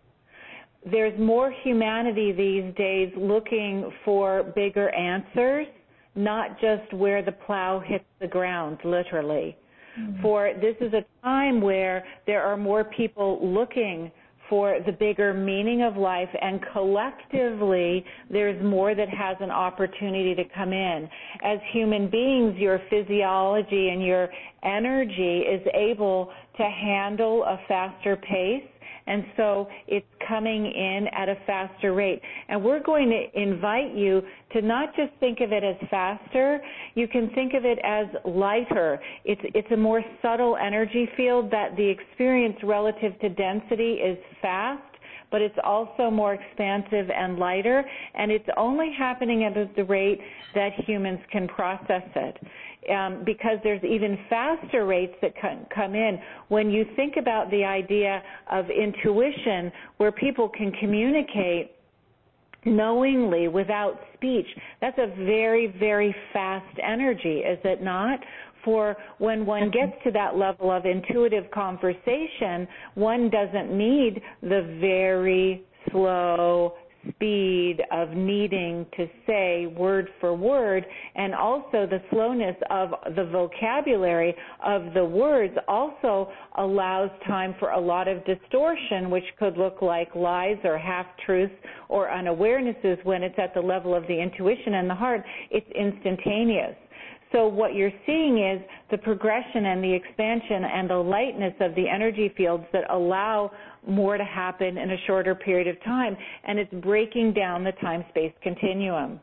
Speaker 2: There's more humanity these days looking for bigger answers, not just where the plow hits the ground, literally. For this is a time where there are more people looking for the bigger meaning of life, and collectively there's more that has an opportunity to come in. As human beings, your physiology and your energy is able to handle a faster pace, and so it's coming in at a faster rate. And we're going to invite you to not just think of it as faster, you can think of it as lighter. It's a more subtle energy field that the experience relative to density is fast, but it's also more expansive and lighter, and it's only happening at the rate that humans can process it. Because there's even faster rates that come in. When you think about the idea of intuition, where people can communicate knowingly without speech, that's a very, very fast energy, is it not? For when one gets to that level of intuitive conversation, one doesn't need the very slow speed of needing to say word for word, and also the slowness of the vocabulary of the words also allows time for a lot of distortion, which could look like lies or half-truths or unawarenesses. When it's at the level of the intuition and the heart, it's instantaneous. So what you're seeing is the progression and the expansion and the lightness of the energy fields that allow more to happen in a shorter period of time, and it's breaking down the time-space continuum.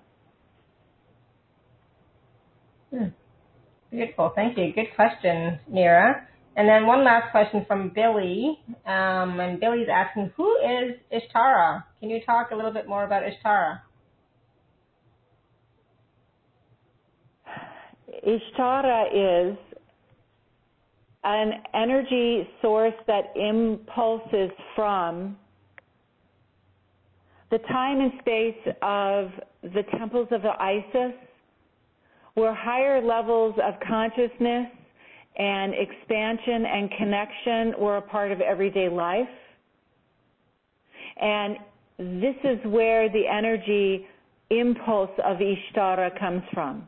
Speaker 1: Beautiful. Thank you. Good question, Nira. And then one last question from Billy. And Billy's asking, who is Ishtara? Can you talk a little bit more about Ishtara?
Speaker 2: Ishtara is an energy source that impulses from the time and space of the temples of the Isis, where higher levels of consciousness and expansion and connection were a part of everyday life. And this is where the energy impulse of Ishtara comes from.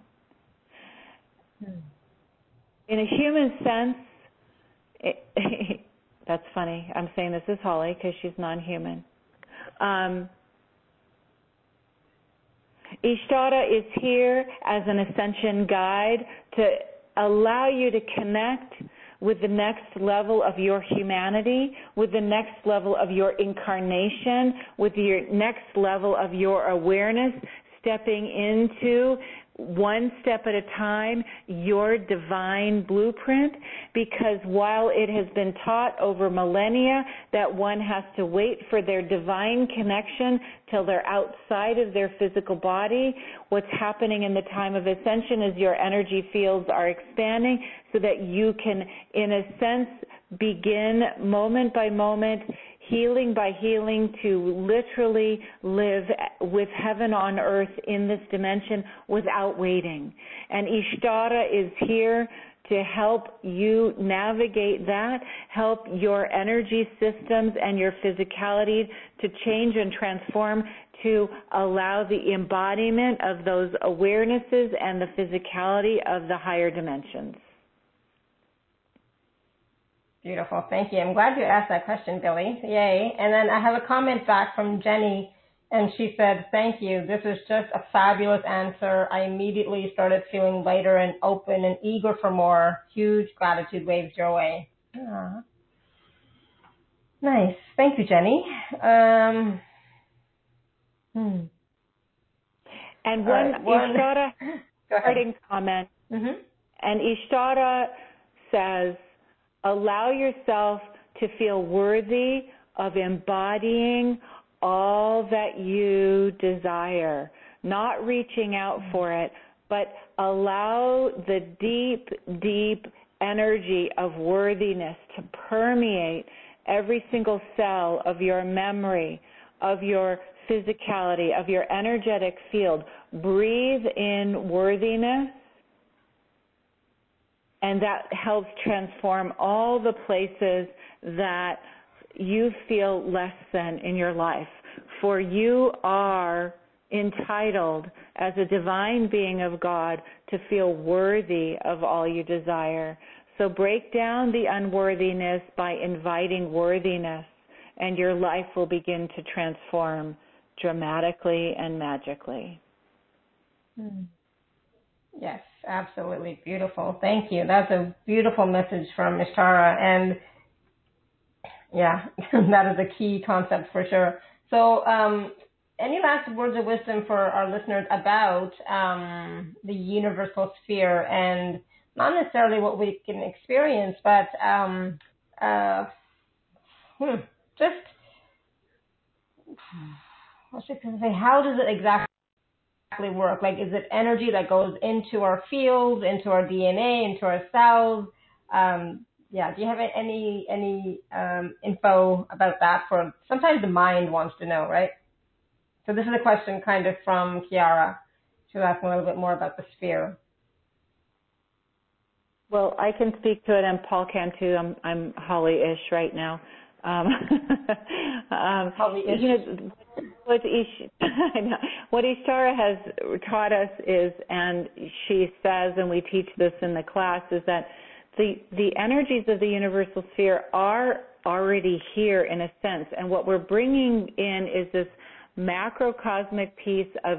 Speaker 2: In a human sense, that's funny. I'm saying this is Holly because she's non-human. Ishtara is here as an ascension guide to allow you to connect with the next level of your humanity, with the next level of your incarnation, with your next level of your awareness, stepping into one step at a time, your divine blueprint, because while it has been taught over millennia that one has to wait for their divine connection till they're outside of their physical body, what's happening in the time of ascension is your energy fields are expanding so that you can, in a sense, begin moment by moment, healing by healing, to literally live with heaven on earth in this dimension without waiting. And Ishtara is here to help you navigate that, help your energy systems and your physicality to change and transform, to allow the embodiment of those awarenesses and the physicality of the higher dimensions.
Speaker 1: Beautiful. Thank you. I'm glad you asked that question, Billy. Yay. And then I have a comment back from Jenny, and she said, thank you. This is just a fabulous answer. I immediately started feeling lighter and open and eager for more. Huge gratitude waves your way. Aww. Nice. Thank you, Jenny.
Speaker 2: And one Ishtara parting comment. Mm-hmm. And Ishtara says, allow yourself to feel worthy of embodying all that you desire, not reaching out for it, but allow the deep, deep energy of worthiness to permeate every single cell of your memory, of your physicality, of your energetic field. Breathe in worthiness, and that helps transform all the places that you feel less than in your life. For you are entitled as a divine being of God to feel worthy of all you desire. So break down the unworthiness by inviting worthiness, and your life will begin to transform dramatically and magically.
Speaker 1: Yes, absolutely beautiful. Thank you. That's a beautiful message from Ishtara, and yeah, that is a key concept for sure. So, any last words of wisdom for our listeners about the universal sphere, and not necessarily what we can experience, but just how does it exactly work? Like, is it energy that goes into our fields, into our DNA, into our cells? Do you have any info about that? For sometimes the mind wants to know, right? So this is a question kind of from Kiara. She was asking a little bit more about the sphere.
Speaker 2: Well, I can speak to it, and Paul can too. I'm Holly-ish right now.
Speaker 1: Holly-ish.
Speaker 2: You know, what Ishtara has taught us is, and she says, and we teach this in the class, is that the energies of the universal sphere are already here in a sense, and what we're bringing in is this macrocosmic piece of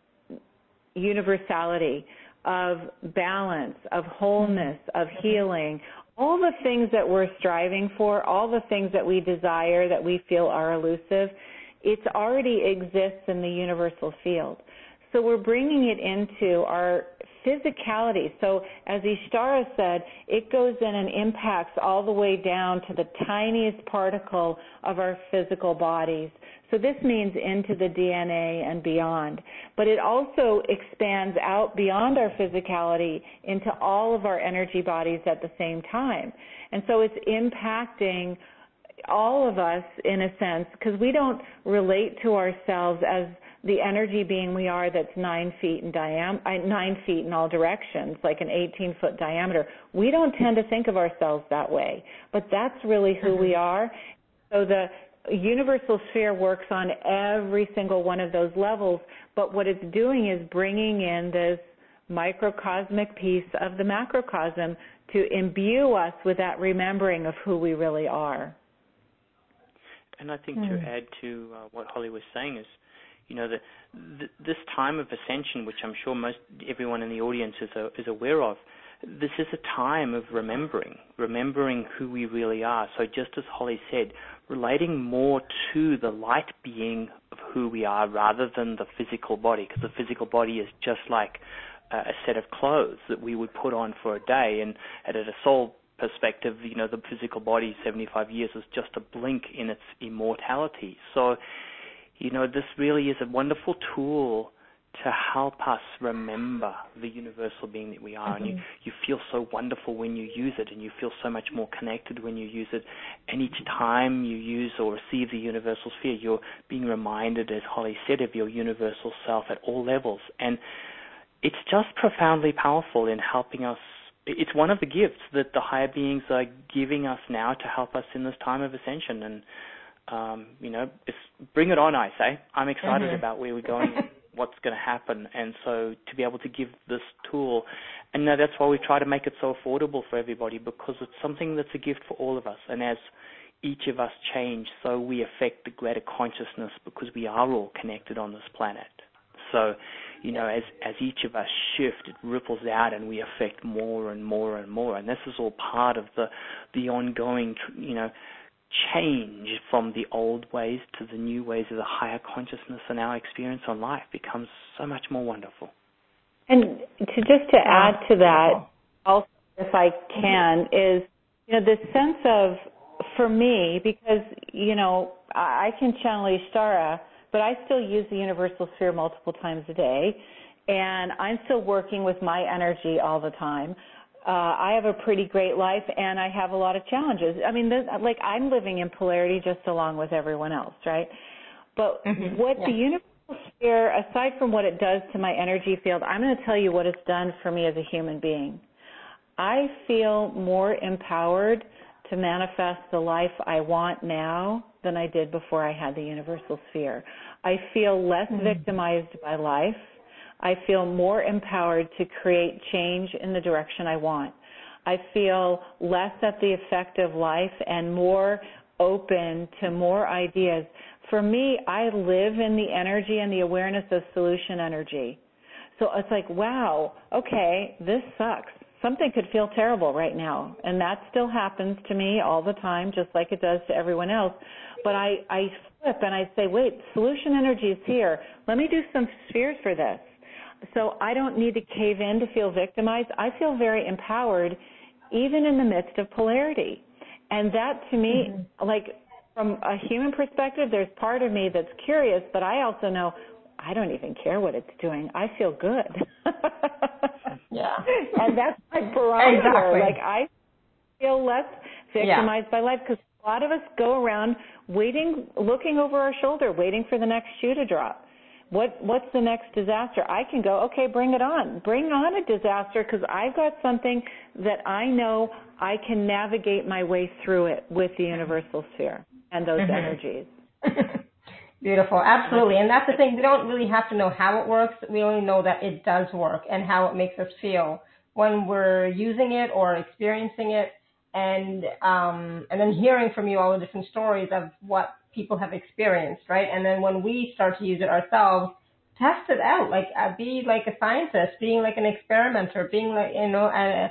Speaker 2: universality, of balance, of wholeness, of healing, all the things that we're striving for, all the things that we desire, that we feel are elusive. It already exists in the universal field. So we're bringing it into our physicality. So as Ishtara said, it goes in and impacts all the way down to the tiniest particle of our physical bodies. So this means into the DNA and beyond. But it also expands out beyond our physicality into all of our energy bodies at the same time. And so it's impacting all of us in a sense, because we don't relate to ourselves as the energy being we are that's 9 feet in 9 feet in all directions, like an 18-foot diameter. We don't tend to think of ourselves that way, but that's really who we are. So the universal sphere works on every single one of those levels, but what it's doing is bringing in this microcosmic piece of the macrocosm to imbue us with that remembering of who we really are.
Speaker 3: And I think to add to what Holly was saying is, you know, this time of ascension, which I'm sure everyone in the audience is aware of, this is a time of remembering who we really are. So just as Holly said, relating more to the light being of who we are rather than the physical body, because the physical body is just like a set of clothes that we would put on for a day, and at a soul perspective, you know, the physical body, 75 years, is just a blink in its immortality. So, you know, this really is a wonderful tool to help us remember the universal being that we are. And you feel so wonderful when you use it, and you feel so much more connected when you use it. And each time you use or receive the universal sphere, you're being reminded, as Holly said, of your universal self at all levels. And it's just profoundly powerful in helping us it's one of the gifts that the higher beings are giving us now to help us in this time of ascension. And, bring it on, I say. I'm excited about where we're going, what's going to happen. And so to be able to give this tool, and that's why we try to make it so affordable for everybody, because it's something that's a gift for all of us. And as each of us change, so we affect the greater consciousness, because we are all connected on this planet. So, as each of us shift, it ripples out and we affect more and more and more. And this is all part of the ongoing, change from the old ways to the new ways of the higher consciousness, and our experience on life becomes so much more wonderful.
Speaker 2: And to add to that, also, if I can, is, this sense of, for me, because, I can channel Ishtara, but I still use the universal sphere multiple times a day, and I'm still working with my energy all the time. I have a pretty great life, and I have a lot of challenges. I mean, I'm living in polarity just along with everyone else, right? But the universal sphere, aside from what it does to my energy field, I'm going to tell you what it's done for me as a human being. I feel more empowered to manifest the life I want now than I did before I had the universal sphere. I feel less victimized by life. I feel more empowered to create change in the direction I want. I feel less at the effect of life and more open to more ideas. For me, I live in the energy and the awareness of solution energy. So it's like, wow, okay, this sucks. Something could feel terrible right now, and that still happens to me all the time, just like it does to everyone else. But I flip and I say, wait, solution energy is here. Let me do some spheres for this. So I don't need to cave in to feel victimized. I feel very empowered, even in the midst of polarity. And that, to me, from a human perspective, there's part of me that's curious, but I also know I don't even care what it's doing. I feel good. And that's my barometer.
Speaker 1: Exactly.
Speaker 2: Like, I feel less victimized by life, because a lot of us go around waiting, looking over our shoulder, waiting for the next shoe to drop. What's the next disaster? I can go, okay, bring it on. Bring on a disaster, because I've got something that I know I can navigate my way through it with the universal sphere and those energies.
Speaker 1: Beautiful. Absolutely. And that's the thing. We don't really have to know how it works. We only know that it does work and how it makes us feel when we're using it or experiencing it. And then hearing from you all the different stories of what people have experienced, right? And then when we start to use it ourselves, test it out. Like, be like a scientist, being like an experimenter, being like, an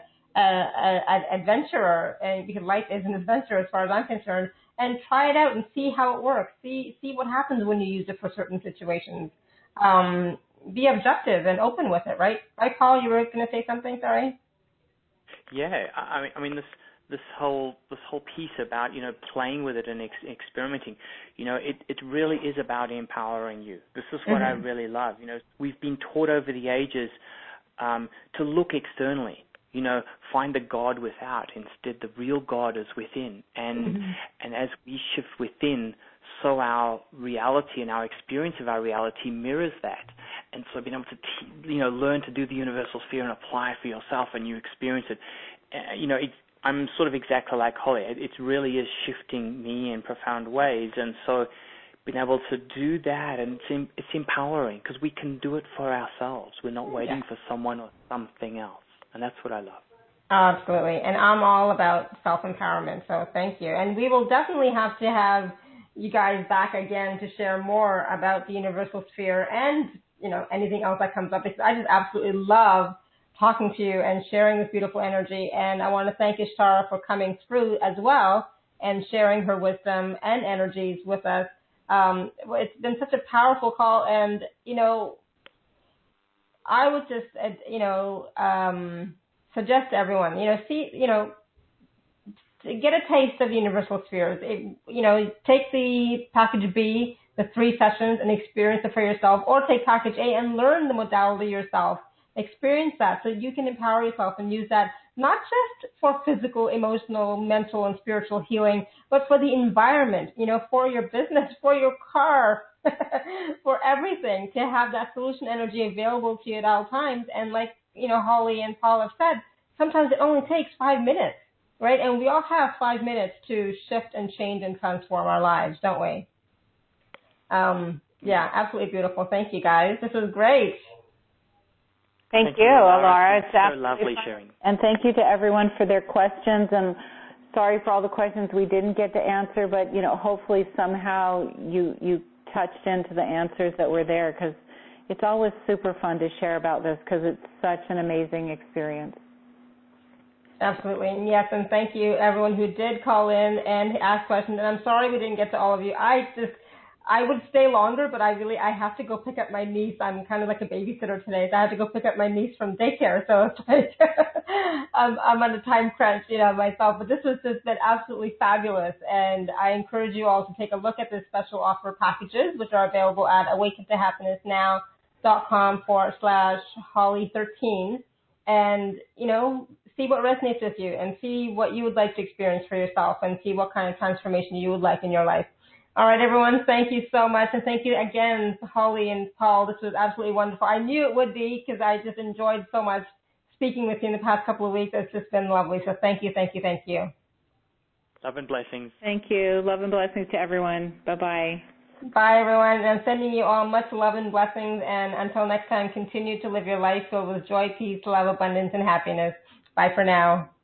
Speaker 1: adventurer, and because life is an adventure as far as I'm concerned, and try it out and see how it works. See what happens when you use it for certain situations. Be objective and open with it, right? Right, Paul, you were going to say something, sorry?
Speaker 3: Yeah, I mean this whole piece about playing with it and experimenting, it really is about empowering you. This is what I really love. We've been taught over the ages to look externally, find the God without. Instead, the real God is within, and as we shift within, so our reality and our experience of our reality mirrors that. And so being able to learn to do the universal sphere and apply it for yourself, and you experience it. I'm sort of exactly like Holly. It really is shifting me in profound ways, and so being able to do that, and it's empowering, because we can do it for ourselves. We're not waiting for someone or something else, and that's what I love.
Speaker 1: Absolutely, and I'm all about self-empowerment, so thank you. And we will definitely have to have you guys back again to share more about the universal sphere and, anything else that comes up, because I just absolutely love talking to you and sharing this beautiful energy. And I want to thank Ishtara for coming through as well and sharing her wisdom and energies with us. It's been such a powerful call, and, I would just, suggest to everyone, to get a taste of universal spheres. Take the package B, the 3 sessions, and experience it for yourself, or take package A and learn the modality yourself. Experience that so you can empower yourself and use that not just for physical, emotional, mental, and spiritual healing, but for the environment, for your business, for your car, for everything, to have that solution energy available to you at all times. And like, Holly and Paul have said, sometimes it only takes 5 minutes, right? And we all have 5 minutes to shift and change and transform our lives, don't we? Yeah, absolutely beautiful. Thank you, guys. This was great.
Speaker 2: Thank you, Alara.
Speaker 3: It's so lovely sharing.
Speaker 2: And thank you to everyone for their questions. And sorry for all the questions we didn't get to answer, but hopefully somehow you touched into the answers that were there, because it's always super fun to share about this because it's such an amazing experience.
Speaker 1: Absolutely. And yes, and thank you everyone who did call in and ask questions. And I'm sorry we didn't get to all of you. I would stay longer, but I have to go pick up my niece. I'm kind of like a babysitter today. So I have to go pick up my niece from daycare. So it's like I'm on a time crunch, myself. But this has just been absolutely fabulous. And I encourage you all to take a look at the special offer packages, which are available at awakentohappinessnow.com/Holly13. And, see what resonates with you and see what you would like to experience for yourself and see what kind of transformation you would like in your life. All right, everyone, thank you so much. And thank you again, Holly and Paul. This was absolutely wonderful. I knew it would be because I just enjoyed so much speaking with you in the past couple of weeks. It's just been lovely. So thank you, thank you, thank you.
Speaker 3: Love and blessings.
Speaker 2: Thank you. Love and blessings to everyone. Bye-bye.
Speaker 1: Bye, everyone. And I'm sending you all much love and blessings. And until next time, continue to live your life filled with joy, peace, love, abundance, and happiness. Bye for now.